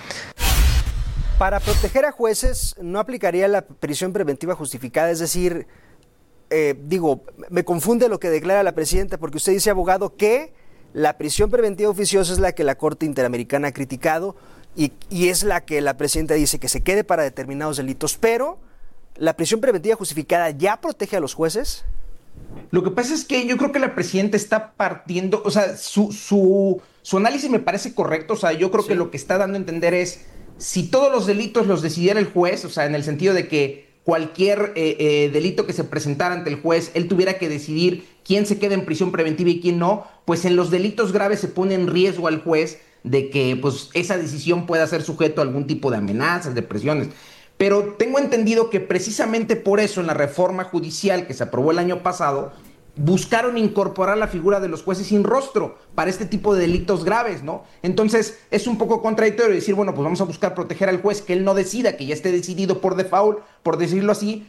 Para proteger a jueces, ¿no aplicaría la prisión preventiva justificada? Es decir, eh, digo, me confunde lo que declara la presidenta, porque usted dice, abogado, que la prisión preventiva oficiosa es la que la Corte Interamericana ha criticado, Y, y es la que la presidenta dice que se quede para determinados delitos, pero ¿la prisión preventiva justificada ya protege a los jueces? Lo que pasa es que yo creo que la presidenta está partiendo, o sea, su, su, su análisis me parece correcto, o sea, yo creo sí. que lo que está dando a entender es, si todos los delitos los decidiera el juez, o sea, en el sentido de que cualquier eh, eh, delito que se presentara ante el juez, él tuviera que decidir quién se queda en prisión preventiva y quién no, pues en los delitos graves se pone en riesgo al juez de que pues, esa decisión pueda ser sujeto a algún tipo de amenazas, de presiones. Pero tengo entendido que precisamente por eso en la reforma judicial que se aprobó el año pasado, buscaron incorporar la figura de los jueces sin rostro para este tipo de delitos graves, ¿no? Entonces es un poco contradictorio decir, bueno, pues vamos a buscar proteger al juez, que él no decida, que ya esté decidido por default, por decirlo así,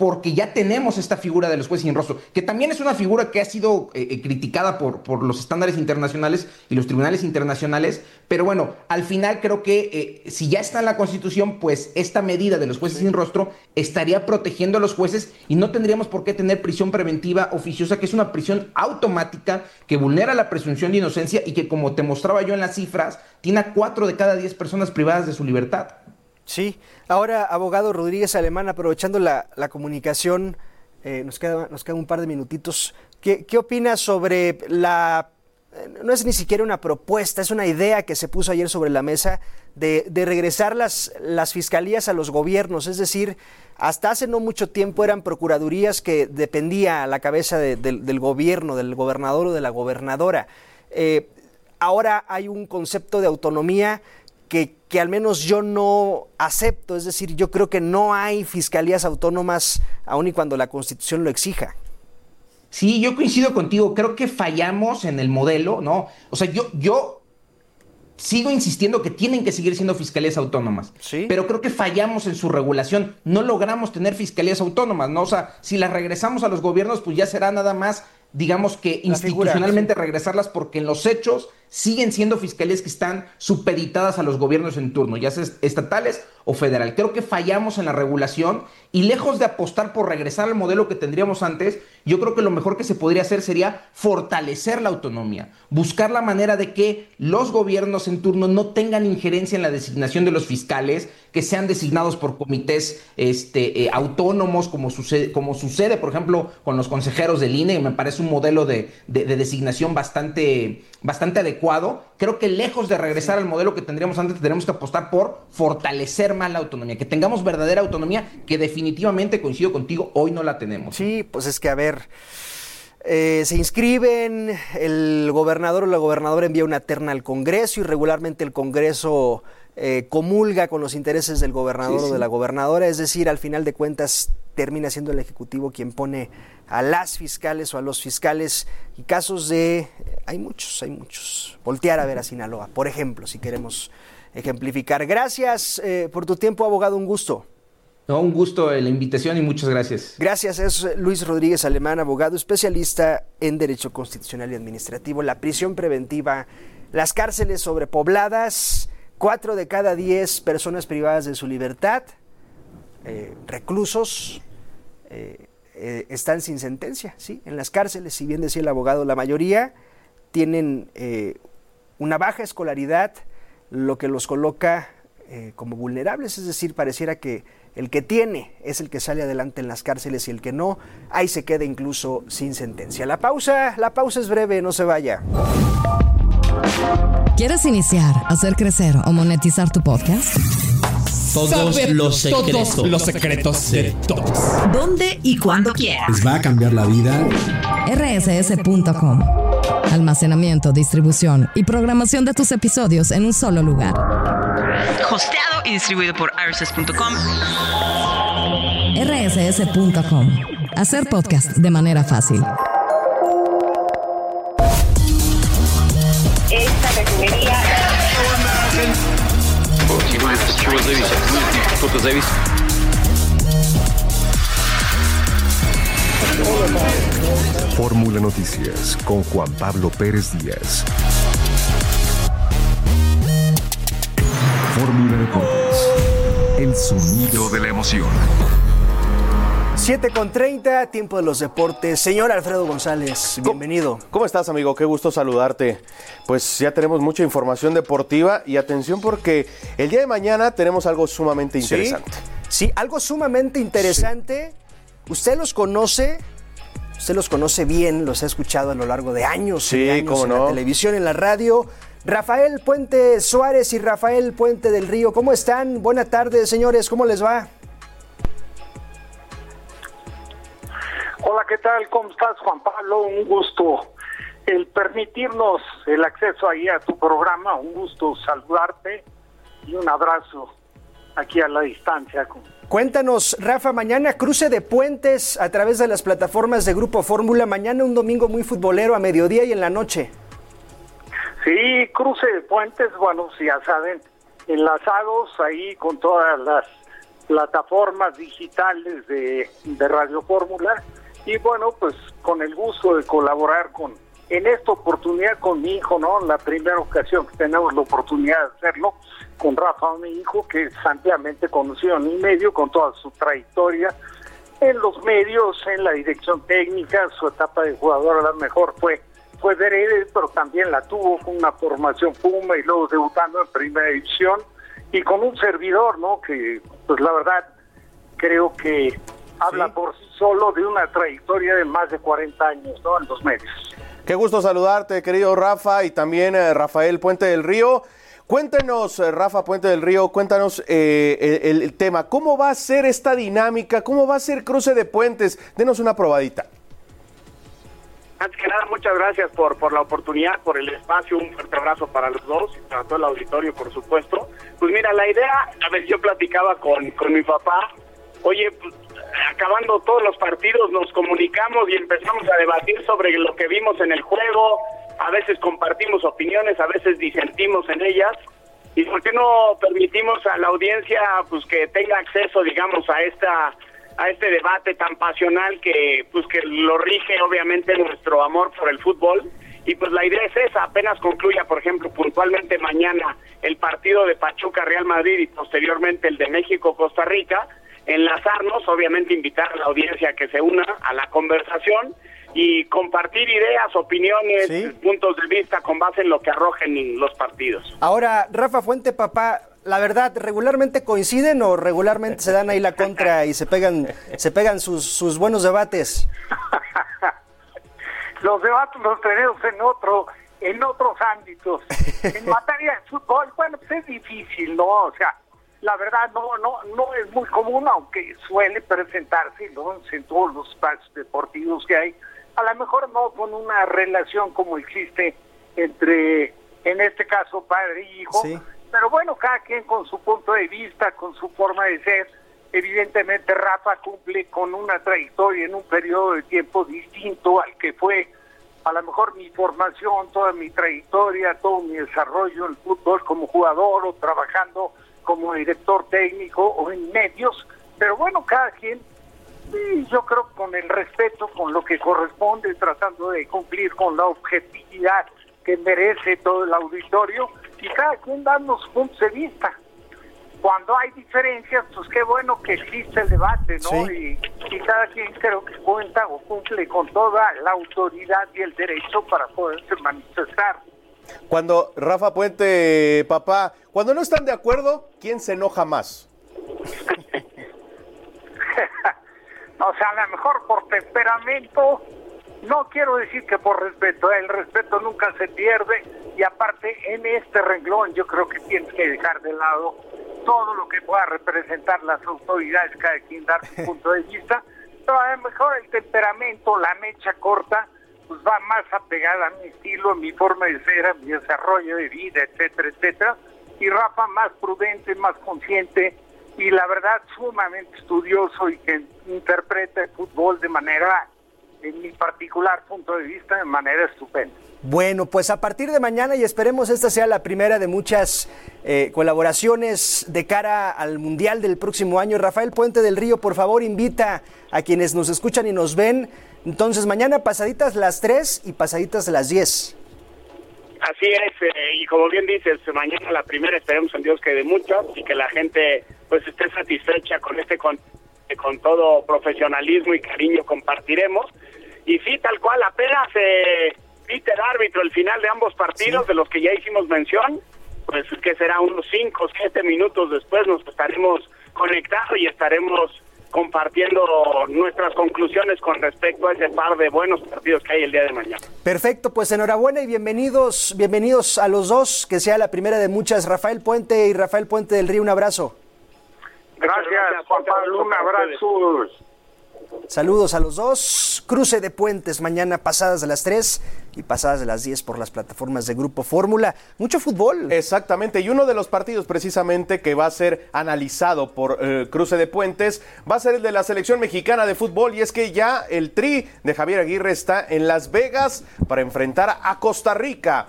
porque ya tenemos esta figura de los jueces sin rostro, que también es una figura que ha sido eh, criticada por, por los estándares internacionales y los tribunales internacionales, pero bueno, al final creo que eh, si ya está en la Constitución, pues esta medida de los jueces sin rostro estaría protegiendo a los jueces y no tendríamos por qué tener prisión preventiva oficiosa, que es una prisión automática que vulnera la presunción de inocencia y que, como te mostraba yo en las cifras, tiene a cuatro de cada diez personas privadas de su libertad. Sí, ahora, abogado Rodríguez Alemán, aprovechando la, la comunicación, eh, nos, queda, nos queda un par de minutitos, ¿qué, qué opina sobre la, eh, no es ni siquiera una propuesta, es una idea que se puso ayer sobre la mesa de, de regresar las, las fiscalías a los gobiernos? Es decir, hasta hace no mucho tiempo eran procuradurías que dependía a la cabeza de, de, del gobierno, del gobernador o de la gobernadora. Eh, ahora hay un concepto de autonomía Que, que al menos yo no acepto, es decir, yo creo que no hay fiscalías autónomas aun y cuando la Constitución lo exija. Sí, yo coincido contigo, creo que fallamos en el modelo, ¿no? O sea, yo, yo sigo insistiendo que tienen que seguir siendo fiscalías autónomas, ¿sí? Pero creo que fallamos en su regulación, no logramos tener fiscalías autónomas, ¿no? O sea, si las regresamos a los gobiernos, pues ya será nada más, digamos que institucionalmente regresarlas, porque en los hechos siguen siendo fiscalías que están supeditadas a los gobiernos en turno, ya sea estatales o federal. Creo que fallamos en la regulación y lejos de apostar por regresar al modelo que tendríamos antes, yo creo que lo mejor que se podría hacer sería fortalecer la autonomía, buscar la manera de que los gobiernos en turno no tengan injerencia en la designación de los fiscales, que sean designados por comités este, eh, autónomos, como sucede, como sucede, por ejemplo, con los consejeros del I N E, me parece un modelo de, de, de designación bastante, bastante adecuado. Creo que lejos de regresar al modelo que tendríamos antes, tendremos que apostar por fortalecer más la autonomía, que tengamos verdadera autonomía, que definitivamente, coincido contigo, hoy no la tenemos. Sí, pues es que a ver, eh, se inscriben, el gobernador o la gobernadora envía una terna al Congreso y regularmente el Congreso eh, comulga con los intereses del gobernador sí, sí. o de la gobernadora, es decir, al final de cuentas termina siendo el Ejecutivo quien pone a las fiscales o a los fiscales, y casos de, hay muchos, hay muchos, voltear a ver a Sinaloa, por ejemplo, si queremos ejemplificar. Gracias eh, por tu tiempo, abogado, un gusto. No, un gusto la invitación y muchas gracias. Gracias, es Luis Rodríguez Alemán, abogado especialista en Derecho Constitucional y Administrativo. La prisión preventiva, las cárceles sobrepobladas, cuatro de cada diez personas privadas de su libertad, eh, reclusos, eh, eh, están sin sentencia, ¿sí? En las cárceles, si bien decía el abogado, la mayoría tienen eh, una baja escolaridad, lo que los coloca eh, como vulnerables, es decir, pareciera que el que tiene es el que sale adelante en las cárceles y el que no, ahí se queda incluso sin sentencia. La pausa, la pausa es breve, no se vaya. ¿Quieres iniciar, hacer crecer o monetizar tu podcast? Todos Saber los secretos, todos los secretos de todos. ¿Dónde y cuándo quieras? ¿Les va a cambiar la vida? R S S punto com. Almacenamiento, distribución y programación de tus episodios en un solo lugar. Hosteado y distribuido por R S S punto com. R S S punto com. Hacer podcast de manera fácil. Esta refinería. Чего зависит? Что-то зависит. Fórmula Noticias con Juan Pablo Pérez Díaz. Fórmula Deportes. El sonido de la emoción. siete con treinta, tiempo de los deportes. Señor Alfredo González, bienvenido. ¿Cómo estás, amigo? Qué gusto saludarte. Pues ya tenemos mucha información deportiva y atención porque el día de mañana tenemos algo sumamente interesante. Sí, sí, algo sumamente interesante. Sí. Usted los conoce, usted los conoce bien, los ha escuchado a lo largo de años, sí, y años cómo en no. la televisión, en la radio. Rafael Puente Suárez y Rafael Puente del Río, ¿cómo están? Buenas tardes, señores, ¿cómo les va? Hola, ¿qué tal? ¿Cómo estás, Juan Pablo? Un gusto el permitirnos el acceso ahí a tu programa, un gusto saludarte y un abrazo aquí a la distancia. Cuéntanos, Rafa, mañana cruce de puentes a través de las plataformas de Grupo Fórmula, mañana un domingo muy futbolero a mediodía y en la noche. Sí, cruce de puentes, bueno, si ya saben, enlazados ahí con todas las plataformas digitales de, de Radio Fórmula, y bueno, pues con el gusto de colaborar con en esta oportunidad con mi hijo, ¿no? La primera ocasión que tenemos la oportunidad de hacerlo con Rafa, mi hijo, que es ampliamente conocido en el medio, con toda su trayectoria en los medios, en la dirección técnica. Su etapa de jugador a lo mejor fue fue breve, pero también la tuvo con una formación Puma y luego debutando en primera división, y con un servidor, ¿no? Que pues la verdad creo que habla sí. por sí solo de una trayectoria de más de cuarenta años, ¿no? En los medios. Qué gusto saludarte, querido Rafa, y también eh, Rafael Puente del Río. Cuéntenos, eh, Rafa Puente del Río, cuéntanos eh, el, el tema. ¿Cómo va a ser esta dinámica? ¿Cómo va a ser Cruce de Puentes? Denos una probadita. Antes que nada, muchas gracias por, por la oportunidad, por el espacio. Un fuerte abrazo para los dos y para todo el auditorio, por supuesto. Pues mira, la idea, a ver, yo platicaba con, con mi papá. Oye, pues, acabando todos los partidos nos comunicamos y empezamos a debatir sobre lo que vimos en el juego. A veces compartimos opiniones, a veces disentimos en ellas. ¿Y por qué no permitimos a la audiencia pues que tenga acceso, digamos, a esta a este debate tan pasional que pues que lo rige obviamente nuestro amor por el fútbol? Y pues la idea es esa, apenas concluya, por ejemplo, puntualmente mañana el partido de Pachuca-Real Madrid y posteriormente el de México-Costa Rica, enlazarnos, obviamente invitar a la audiencia a que se una a la conversación y compartir ideas, opiniones, ¿sí? puntos de vista con base en lo que arrojen los partidos. Ahora, Rafa Fuente, papá, la verdad, ¿regularmente coinciden o regularmente se dan ahí la contra y se pegan se pegan sus, sus buenos debates? Los debates los tenemos en otro en otros ámbitos. En materia de fútbol, bueno, pues es difícil, ¿no? O sea, la verdad no no no es muy común, aunque suele presentarse, ¿no? En todos los espacios deportivos que hay. A lo mejor no con una relación como existe entre, en este caso, padre y hijo, sí. Pero bueno, cada quien con su punto de vista, con su forma de ser. Evidentemente Rafa cumple con una trayectoria en un periodo de tiempo distinto al que fue a lo mejor mi formación, toda mi trayectoria, todo mi desarrollo en el fútbol como jugador o trabajando como director técnico o en medios, pero bueno, cada quien, y yo creo con el respeto, con lo que corresponde, tratando de cumplir con la objetividad que merece todo el auditorio, y cada quien dando sus puntos de vista. Cuando hay diferencias, pues qué bueno que existe el debate, ¿no? Sí. Y, y cada quien creo que cuenta o cumple con toda la autoridad y el derecho para poderse manifestar. Cuando, Rafa Puente, papá, cuando no están de acuerdo, ¿quién se enoja más? O sea, a lo mejor por temperamento, no quiero decir que por respeto, el respeto nunca se pierde, y aparte en este renglón yo creo que tienes que dejar de lado todo lo que pueda representar las autoridades, cada quien dar su punto de vista, pero a lo mejor el temperamento, la mecha corta, pues va más apegada a mi estilo, a mi forma de ser, a mi desarrollo de vida, etcétera, etcétera, y Rafa más prudente, más consciente, y la verdad sumamente estudioso y que interpreta el fútbol de manera, en mi particular punto de vista, de manera estupenda. Bueno, pues a partir de mañana, y esperemos esta sea la primera de muchas eh, colaboraciones de cara al Mundial del próximo año. Rafael Puente del Río, por favor, invita a quienes nos escuchan y nos ven. Entonces, mañana pasaditas las tres y pasaditas las diez. Así es, eh, y como bien dices, mañana la primera, esperemos en Dios que de muchas, y que la gente pues esté satisfecha con este con, con todo profesionalismo y cariño compartiremos. Y sí, tal cual, apenas eh, pite el árbitro el final de ambos partidos, sí, de los que ya hicimos mención, pues que será unos cinco o siete minutos después nos estaremos conectando y estaremos compartiendo nuestras conclusiones con respecto a ese par de buenos partidos que hay el día de mañana. Perfecto, pues enhorabuena y bienvenidos, bienvenidos a los dos, que sea la primera de muchas. Rafael Puente y Rafael Puente del Río, un abrazo. Gracias, gracias Juan Pablo, un abrazo. Saludos a los dos. Cruce de Puentes mañana pasadas de las tres y pasadas de las diez por las plataformas de Grupo Fórmula. Mucho fútbol. Exactamente, y uno de los partidos precisamente que va a ser analizado por eh, Cruce de Puentes va a ser el de la selección mexicana de fútbol, y es que ya el Tri de Javier Aguirre está en Las Vegas para enfrentar a Costa Rica.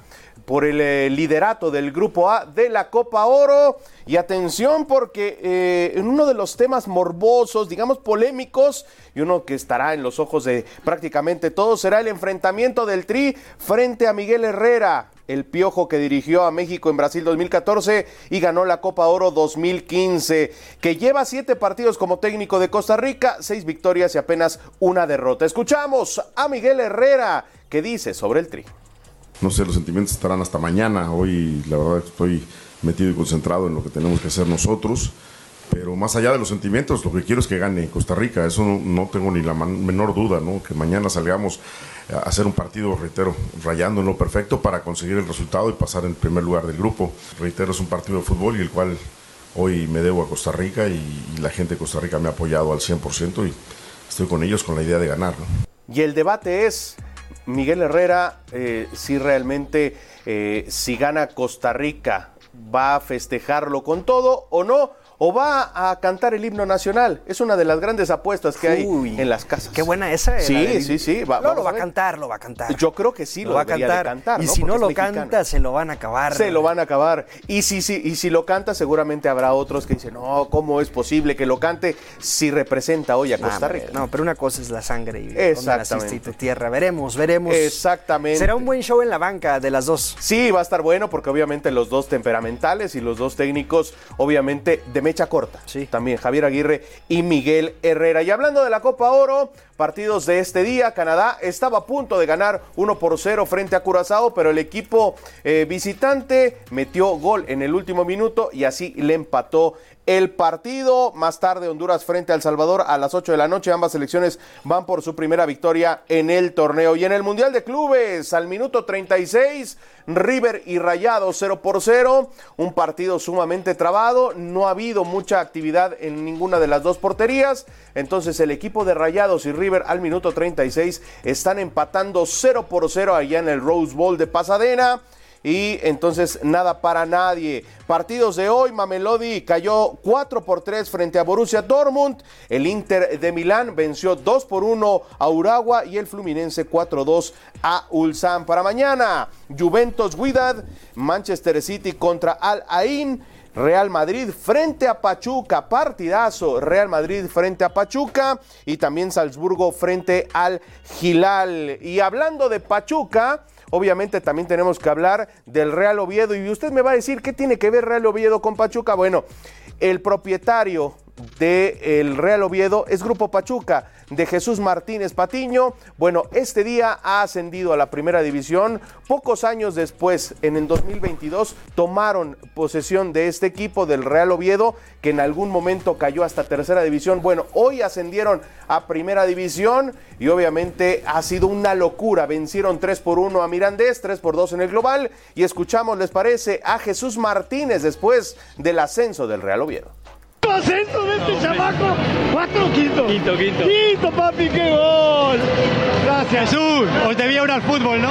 por el eh, liderato del Grupo A de la Copa Oro. Y atención porque eh, en uno de los temas morbosos, digamos polémicos, y uno que estará en los ojos de prácticamente todos, será el enfrentamiento del Tri frente a Miguel Herrera, el Piojo que dirigió a México en Brasil dos mil catorce y ganó la Copa Oro dos mil quince, que lleva siete partidos como técnico de Costa Rica, seis victorias y apenas una derrota. Escuchamos a Miguel Herrera, que dice sobre el Tri. No sé, los sentimientos estarán hasta mañana. Hoy la verdad estoy metido y concentrado en lo que tenemos que hacer nosotros, pero más allá de los sentimientos, lo que quiero es que gane Costa Rica. Eso no, no tengo ni la man, menor duda, ¿no? Que mañana salgamos a hacer un partido, reitero, rayando en lo perfecto para conseguir el resultado y pasar en primer lugar del grupo. Reitero, es un partido de fútbol y el cual hoy me debo a Costa Rica y, y la gente de Costa Rica me ha apoyado al cien por ciento y estoy con ellos con la idea de ganar, ¿no? Y el debate es, Miguel Herrera, eh, si realmente, eh, si gana Costa Rica, ¿va a festejarlo con todo o no? ¿O va a cantar el himno nacional? Es una de las grandes apuestas que Uy, hay en las casas. Qué buena esa. Sí, del... sí, sí. Va, no, lo va a, a cantar, lo va a cantar. Yo creo que sí, lo, lo va a cantar. cantar. Y ¿no? si Porque no lo mexicano. canta, se lo van a acabar. Se lo van a acabar. Y si, si, y si lo canta, seguramente habrá otros que dicen, no, ¿cómo es posible que lo cante si representa hoy a Costa Rica? No, pero una cosa es la sangre y donde naciste y tu tierra. Veremos, veremos. Exactamente. Será un buen show en la banca de las dos. Sí, va a estar bueno porque obviamente los dos temperamentales y los dos técnicos, obviamente, de mecha corta. Sí. También Javier Aguirre y Miguel Herrera. Y hablando de la Copa Oro, partidos de este día, Canadá estaba a punto de ganar uno por cero frente a Curazao, pero el equipo eh, visitante metió gol en el último minuto y así le empató el partido. Más tarde, Honduras frente a El Salvador a las ocho de la noche. Ambas selecciones van por su primera victoria en el torneo. Y en el Mundial de Clubes, al minuto treinta y seis, River y Rayados cero por cero. Un partido sumamente trabado. No ha habido mucha actividad en ninguna de las dos porterías. Entonces, el equipo de Rayados y River al minuto treinta y seis están empatando cero por cero allá en el Rose Bowl de Pasadena. Y entonces nada para nadie. Partidos de hoy, Mamelodi cayó cuatro por tres frente a Borussia Dortmund. El Inter de Milán venció dos por uno a Urawa y el Fluminense cuatro dos a Ulsan. Para mañana, Juventus Wydad, Manchester City contra Al Ain, Real Madrid frente a Pachuca, partidazo, Real Madrid frente a Pachuca y también Salzburgo frente al Hilal. Y hablando de Pachuca, obviamente también tenemos que hablar del Real Oviedo y usted me va a decir, ¿qué tiene que ver Real Oviedo con Pachuca? Bueno, el propietario del Real Oviedo es Grupo Pachuca, de Jesús Martínez Patiño. Bueno, este día ha ascendido a la primera división. Pocos años después, en el dos mil veintidós, tomaron posesión de este equipo del Real Oviedo, que en algún momento cayó hasta tercera división. Bueno, hoy ascendieron a primera división y obviamente ha sido una locura. Vencieron tres por uno a Mirandés, tres por dos en el global. Y escuchamos, ¿les parece?, a Jesús Martínez después del ascenso del Real Oviedo. Ascenso de este chamaco, cuatro quinto. Quinto, quinto. Quinto, papi, qué gol. Gracias. Jesús, os debía ir al fútbol, ¿no?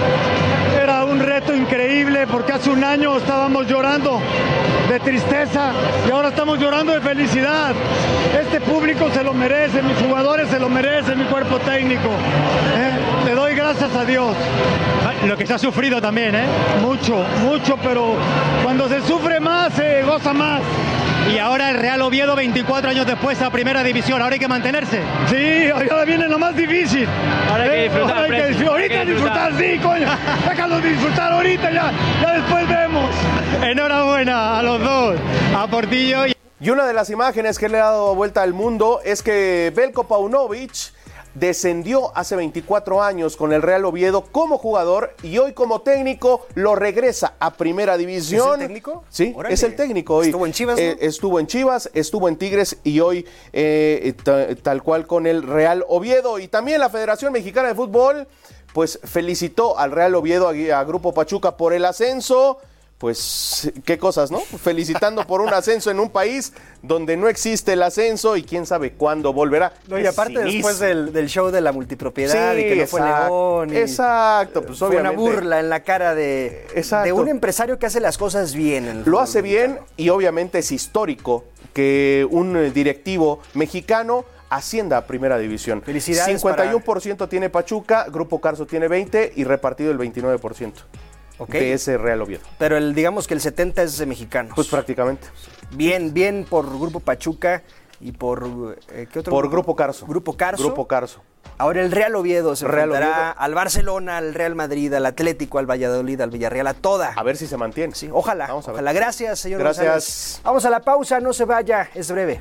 Era un reto increíble porque hace un año estábamos llorando de tristeza y ahora estamos llorando de felicidad. Este público se lo merece, mis jugadores se lo merecen, mi cuerpo técnico. ¿Eh? Le doy gracias a Dios. Lo que se ha sufrido también, ¿eh? Mucho, mucho, pero cuando se sufre más, se goza más. Y ahora el Real Oviedo, veinticuatro años después, a primera división. Ahora hay que mantenerse. Sí, ahora viene lo más difícil. Ahora hay que disfrutar. Ahora hay que disfrutar. Ahorita hay que disfrutar, sí, coño. Déjalos disfrutar ahorita, ya, ya después vemos. Enhorabuena a los dos, a Portillo. Y... y una de las imágenes que le ha dado vuelta al mundo es que Veljko Paunovic descendió hace veinticuatro años con el Real Oviedo como jugador y hoy como técnico lo regresa a primera división. ¿Es el técnico? Sí, Órale. es el técnico hoy. ¿Estuvo en Chivas? Eh, ¿no? Estuvo en Chivas, estuvo en Tigres y hoy eh, t- tal cual con el Real Oviedo. Y también la Federación Mexicana de Fútbol pues felicitó al Real Oviedo, a, a Grupo Pachuca por el ascenso. Pues qué cosas, ¿no? Felicitando por un ascenso en un país donde no existe el ascenso y quién sabe cuándo volverá. No, y aparte cinismo. Después del, del show de la multipropiedad sí, y que no exacto, fue León. Y exacto, pues fue obviamente. una burla en la cara de, de un empresario que hace las cosas bien. Lo hace bien y obviamente es histórico que un directivo mexicano ascienda a primera división. Felicidades. cincuenta y uno por ciento para... tiene Pachuca, Grupo Carso tiene veinte y repartido el veintinueve por ciento. Okay. de ese Real Oviedo. Pero el, digamos que el setenta es de mexicanos. Pues prácticamente. Bien, bien por Grupo Pachuca y por... Eh, ¿qué otro? Por Grupo Carso. Grupo Carso. Grupo Carso. Ahora el Real Oviedo se Real enfrentará Oviedo. al Barcelona, al Real Madrid, al Atlético, al Valladolid, al Villarreal, a toda. A ver si se mantiene. Sí, ojalá, Vamos a ver. ojalá. Gracias, señor Gracias. González. Vamos a la pausa, no se vaya, es breve.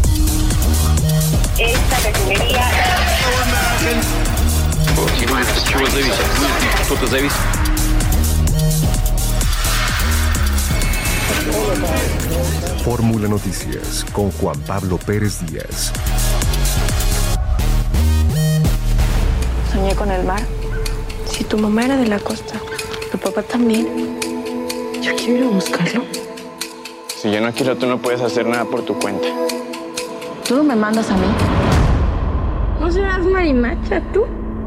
Esta refinería... Чего зависит? Кто-то зависит. Fórmula Noticias con Juan Pablo Pérez Díaz. Soñé con el mar. Si tu mamá era de la costa, tu papá también. Yo quiero ir a buscarlo. Si yo no quiero, tú no puedes hacer nada por tu cuenta. ¿Tú no me mandas a mí? ¿No serás marimacha tú?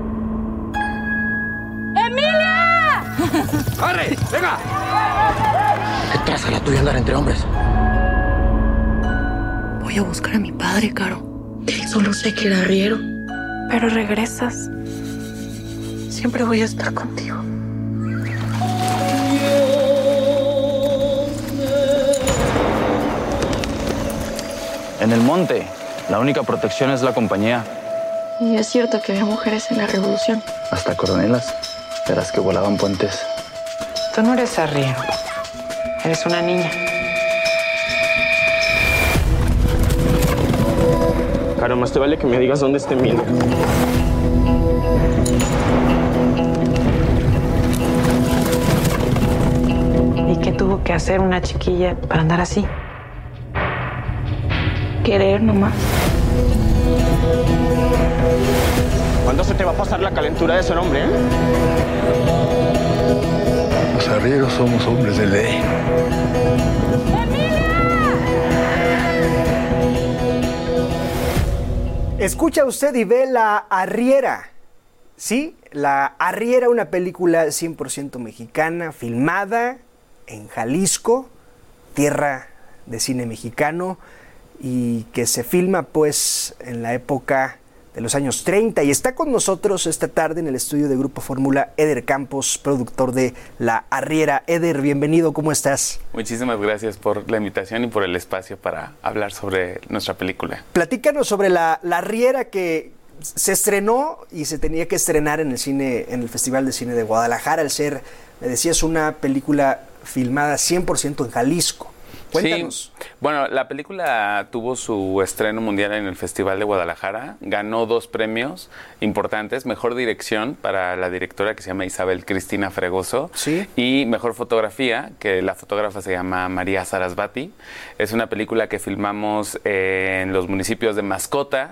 ¡Emilia! ¡Corre! ¡Venga! ¿Qué traza la tuya andar entre hombres? Voy a buscar a mi padre, Caro. Solo sé que era arriero. Pero regresas. Siempre voy a estar contigo. En el monte, la única protección es la compañía. Y es cierto que había mujeres en la revolución. Hasta coronelas, de las que volaban puentes. Tú no eres arriero. Eres una niña. Caro, más te vale que me digas dónde está Emilia. ¿Y qué tuvo que hacer una chiquilla para andar así? Querer nomás. ¿Cuándo se te va a pasar la calentura de ese hombre, eh? Los arrieros somos hombres de ley. Escucha usted y ve La Arriera. Sí, La Arriera, una película cien por ciento mexicana, filmada en Jalisco, tierra de cine mexicano, y que se filma pues en la época de los años treinta. Y está con nosotros esta tarde en el estudio de Grupo Fórmula Eder Campos, productor de La Arriera. Eder, bienvenido, ¿cómo estás? Muchísimas gracias por la invitación y por el espacio para hablar sobre nuestra película. Platícanos sobre La, La Arriera, que se estrenó y se tenía que estrenar en el cine, en el Festival de Cine de Guadalajara, al ser, me decías, una película filmada cien por ciento en Jalisco. Cuéntanos. Sí, bueno, la película tuvo su estreno mundial en el Festival de Guadalajara, ganó dos premios importantes, mejor dirección para la directora que se llama Isabel Cristina Fregoso, ¿sí? Y mejor fotografía, que la fotógrafa se llama María Sarasvati. Es una película que filmamos en los municipios de Mascota,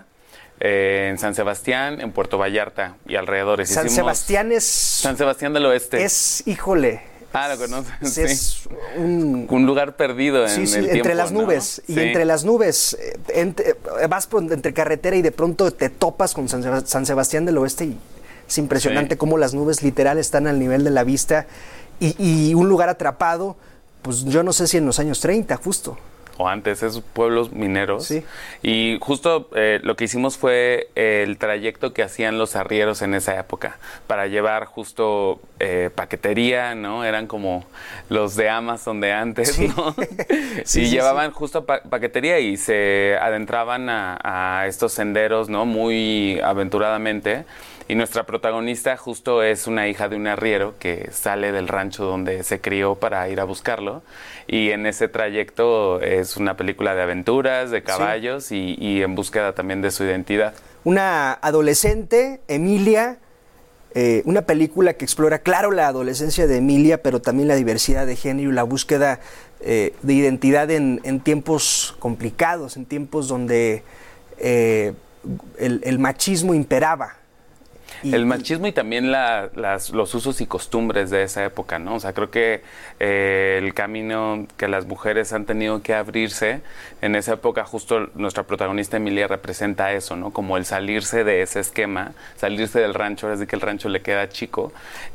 Eh, en San Sebastián, en Puerto Vallarta y alrededores. San Hicimos Sebastián es... San Sebastián del Oeste. Es, híjole... Ah, lo conoces. Es, sí. es un... un lugar perdido en sí, sí, el entre tiempo, las nubes. ¿no? Y sí. entre las nubes, entre, vas por, entre carretera y de pronto te topas con San, Seb- San Sebastián del Oeste y es impresionante sí. cómo las nubes literal están al nivel de la vista y, y un lugar atrapado, pues yo no sé si en los años treinta, justo. O antes, esos pueblos mineros. Sí. Y justo eh, lo que hicimos fue eh, el trayecto que hacían los arrieros en esa época para llevar justo eh, paquetería, ¿no? Eran como los de Amazon de antes, sí. ¿no? sí, y sí, llevaban sí. justo pa- paquetería y se adentraban a, a estos senderos, ¿no? Muy aventuradamente. Y nuestra protagonista justo es una hija de un arriero que sale del rancho donde se crió para ir a buscarlo. Y en ese trayecto es una película de aventuras, de caballos sí. y, y en búsqueda también de su identidad. Una adolescente, Emilia, eh, una película que explora, claro, la adolescencia de Emilia, pero también la diversidad de género y la búsqueda eh, de identidad en, en tiempos complicados, en tiempos donde eh, el, el machismo imperaba. Y, el machismo y también la, las, los usos y costumbres de esa época, ¿no? O sea, creo que eh, el camino que las mujeres han tenido que abrirse en esa época, justo nuestra protagonista Emilia representa eso, ¿no? Como el salirse de ese esquema, salirse del rancho, ahora sí que el rancho le queda chico.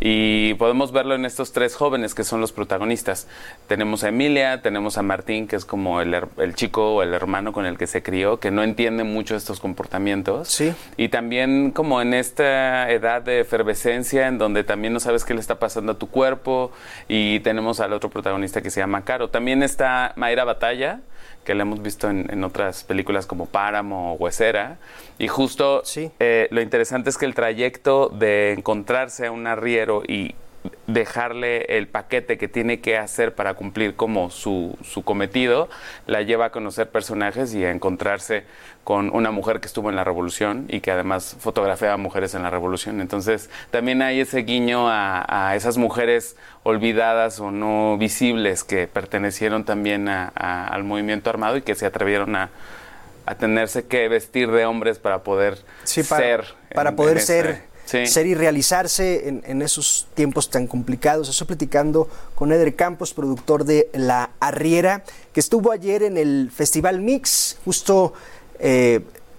Y podemos verlo en estos tres jóvenes que son los protagonistas. Tenemos a Emilia, tenemos a Martín, que es como el, el chico o el hermano con el que se crió, que no entiende mucho estos comportamientos. Sí. Y también como en esta una edad de efervescencia en donde también no sabes qué le está pasando a tu cuerpo, y tenemos al otro protagonista que se llama Caro. También está Mayra Batalla, que la hemos visto en, en otras películas como Páramo o Huesera, y justo sí. eh, lo interesante es que el trayecto de encontrarse a un arriero y dejarle el paquete que tiene que hacer para cumplir como su, su cometido, la lleva a conocer personajes y a encontrarse con una mujer que estuvo en la Revolución y que además fotografiaba mujeres en la Revolución. Entonces también hay ese guiño a, a esas mujeres olvidadas o no visibles que pertenecieron también a, a, al movimiento armado y que se atrevieron a, a tenerse que vestir de hombres para poder sí, para, ser. Para en, poder en ser... Ese, Sí. ser y realizarse en, en esos tiempos tan complicados. Estoy platicando con Eder Campos, productor de La Arriera, que estuvo ayer en el Festival Mix, justo eh,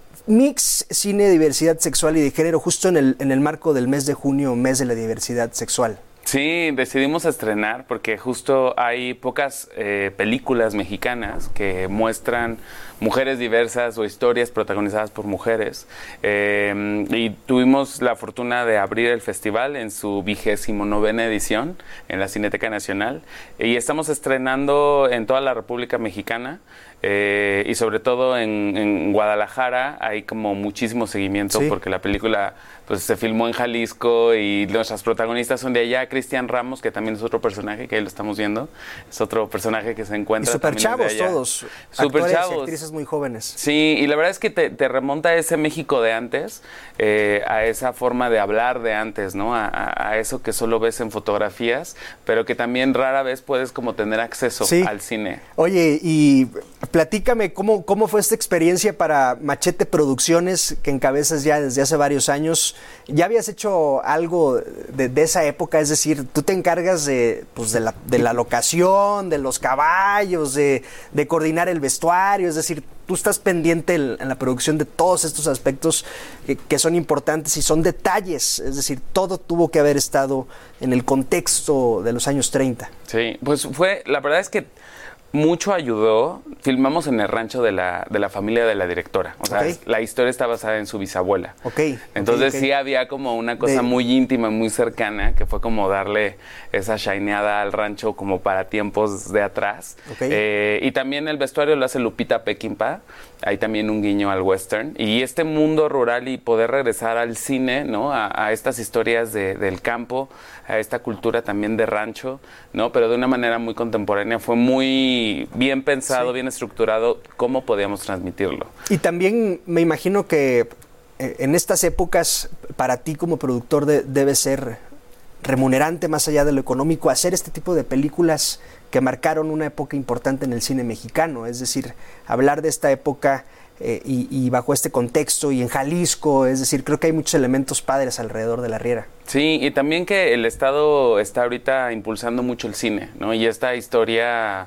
Mix, Cine, Diversidad Sexual y de Género, justo en el, en el marco del mes de junio, mes de la diversidad sexual. Sí, decidimos estrenar porque justo hay pocas eh, películas mexicanas que muestran mujeres diversas o historias protagonizadas por mujeres. Eh, y tuvimos la fortuna de abrir el festival en su vigésimo novena edición en la Cineteca Nacional. Y estamos estrenando en toda la República Mexicana. Eh, y sobre todo en, en Guadalajara hay como muchísimo seguimiento sí. porque la película pues se filmó en Jalisco y nuestras protagonistas son de allá. Cristian Ramos, que también es otro personaje que ahí lo estamos viendo, es otro personaje que se encuentra. Y súper chavos todos, super actores chavos. y actrices muy jóvenes. Sí, y la verdad es que te, te remonta a ese México de antes, eh, a esa forma de hablar de antes, ¿no? A, a, a eso que solo ves en fotografías, pero que también rara vez puedes como tener acceso sí. al cine. Oye, y platícame cómo, cómo fue esta experiencia para Machete Producciones, que encabezas ya desde hace varios años. ¿Ya habías hecho algo de, de esa época? Es decir, tú te encargas de, pues de, la, de la locación, de los caballos, de, de coordinar el vestuario, es decir, tú estás pendiente en, en la producción de todos estos aspectos que, que son importantes y son detalles, es decir, todo tuvo que haber estado en el contexto de los años treinta. Sí, pues fue, la verdad es que mucho ayudó. Filmamos en el rancho de la, de la familia de la directora. O sea, okay. la historia está basada en su bisabuela. Okay. Entonces okay, okay. sí había como una cosa de... muy íntima, muy cercana, que fue como darle esa shineada al rancho como para tiempos de atrás. Okay. Eh, y también el vestuario lo hace Lupita Peckinpah. Hay también un guiño al western. Y este mundo rural y poder regresar al cine, ¿no? A, a estas historias de, del campo, a esta cultura también de rancho, ¿no? Pero de una manera muy contemporánea. Fue muy bien pensado, sí. bien estructurado, cómo podíamos transmitirlo. Y también me imagino que eh, en estas épocas, para ti como productor de, debe ser remunerante, más allá de lo económico, hacer este tipo de películas que marcaron una época importante en el cine mexicano. Es decir, hablar de esta época eh, y, y bajo este contexto y en Jalisco, es decir, creo que hay muchos elementos padres alrededor de La Riera. Sí, y también que el Estado está ahorita impulsando mucho el cine, ¿no? Y esta historia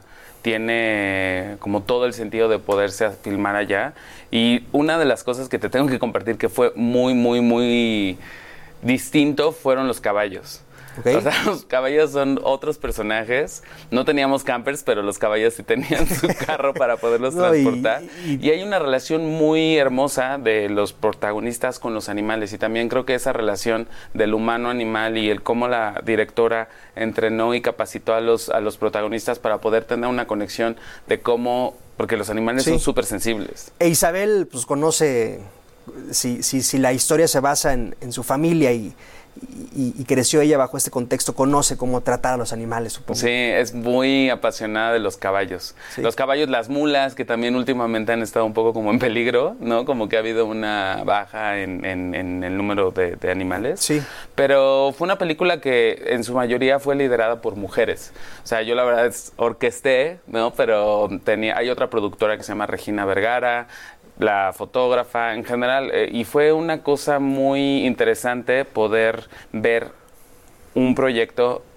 tiene como todo el sentido de poderse filmar allá. Y una de las cosas que te tengo que compartir que fue muy, muy, muy distinto fueron los caballos. Okay. O sea, los caballos son otros personajes. No teníamos campers, pero los caballos sí tenían su carro para poderlos no, transportar. Y, y... y hay una relación muy hermosa de los protagonistas con los animales. Y también creo que esa relación del humano-animal y el cómo la directora entrenó y capacitó a los, a los protagonistas para poder tener una conexión de cómo... Porque los animales sí. son súper sensibles. E Isabel, pues conoce... Si, si, si la historia se basa en, en su familia y... Y, y creció ella bajo este contexto, conoce cómo tratar a los animales, supongo. Sí, es muy apasionada de los caballos. Sí. Los caballos, las mulas, que también últimamente han estado un poco como en peligro, ¿no? Como que ha habido una baja en, en, en el número de, de animales. Sí. Pero fue una película que en su mayoría fue liderada por mujeres. O sea, yo la verdad es orquesté, ¿no? Pero tenía, hay otra productora que se llama Regina Vergara, la fotógrafa en general, eh, y fue una cosa muy interesante poder ver un proyecto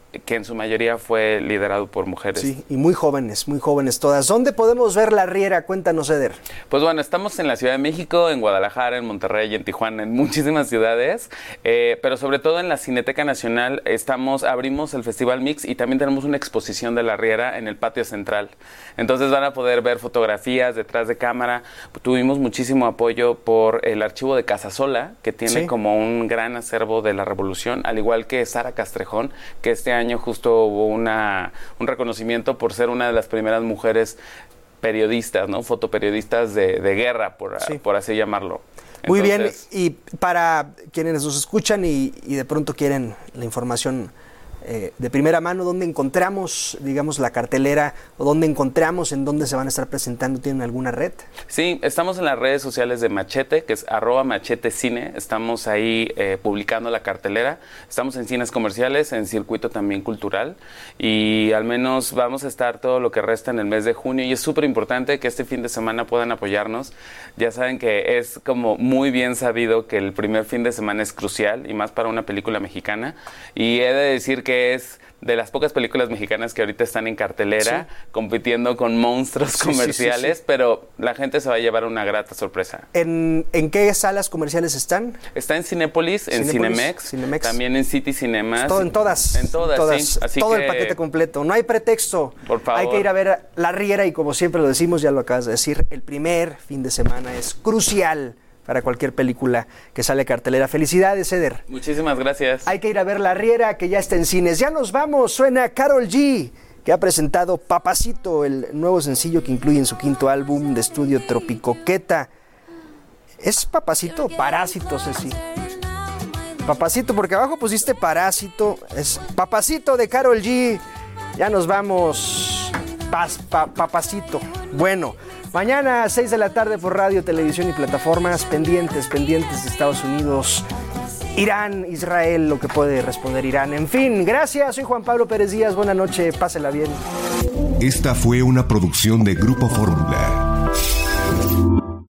que en su mayoría fue liderado por mujeres. Sí, y muy jóvenes, muy jóvenes todas. ¿Dónde podemos ver La Riera? Cuéntanos, Eder. Pues bueno, estamos en la Ciudad de México, en Guadalajara, en Monterrey, en Tijuana, en muchísimas ciudades, eh, pero sobre todo en la Cineteca Nacional estamos, abrimos el Festival Mix y también tenemos una exposición de La Riera en el patio central. Entonces van a poder ver fotografías detrás de cámara. Tuvimos muchísimo apoyo por el archivo de Casasola, que tiene sí. como un gran acervo de la Revolución, al igual que Sara Castrejón, que este año justo hubo una, un reconocimiento por ser una de las primeras mujeres periodistas, ¿no? Fotoperiodistas de, de guerra, por, sí. por así llamarlo. Muy Entonces, bien, y para quienes nos escuchan y, y de pronto quieren la información eh, de primera mano, ¿dónde encontramos, digamos, la cartelera o dónde encontramos en dónde se van a estar presentando? ¿Tienen alguna red? Sí, estamos en las redes sociales de Machete, que es arroba Machete Cine. Estamos ahí eh, publicando la cartelera. Estamos en cines comerciales, en circuito también cultural, y al menos vamos a estar todo lo que resta en el mes de junio, y es súper importante que este fin de semana puedan apoyarnos. Ya saben que es como muy bien sabido que el primer fin de semana es crucial, y más para una película mexicana, y he de decir que que es de las pocas películas mexicanas que ahorita están en cartelera, sí. compitiendo con monstruos sí, comerciales, sí, sí, sí. pero la gente se va a llevar una grata sorpresa. ¿En, ¿En qué salas comerciales están? Está en Cinépolis, en Cinépolis, Cinemex, Cinemex, también en City Cinemas. Todo, en todas. En todas, todas sí. Así todo que, el paquete completo. No hay pretexto. Por favor. Hay que ir a ver La Riera, y como siempre lo decimos, ya lo acabas de decir, el primer fin de semana es crucial para cualquier película que sale cartelera. Felicidades, Eder. Muchísimas gracias. Hay que ir a ver La Riera, que ya está en cines. Ya nos vamos. Suena Karol G, que ha presentado Papacito, el nuevo sencillo que incluye en su quinto álbum de estudio Tropicoqueta. ¿Es Papacito o Parásito, Ceci? Papacito, porque abajo pusiste Parásito. Es Papacito de Karol G. Ya nos vamos. Pas, pa, papacito. Bueno, mañana a seis de la tarde por radio, televisión y plataformas. Pendientes, pendientes de Estados Unidos, Irán, Israel, lo que puede responder Irán. En fin, gracias. Soy Juan Pablo Pérez Díaz. Buena noche. Pásela bien. Esta fue una producción de Grupo Fórmula.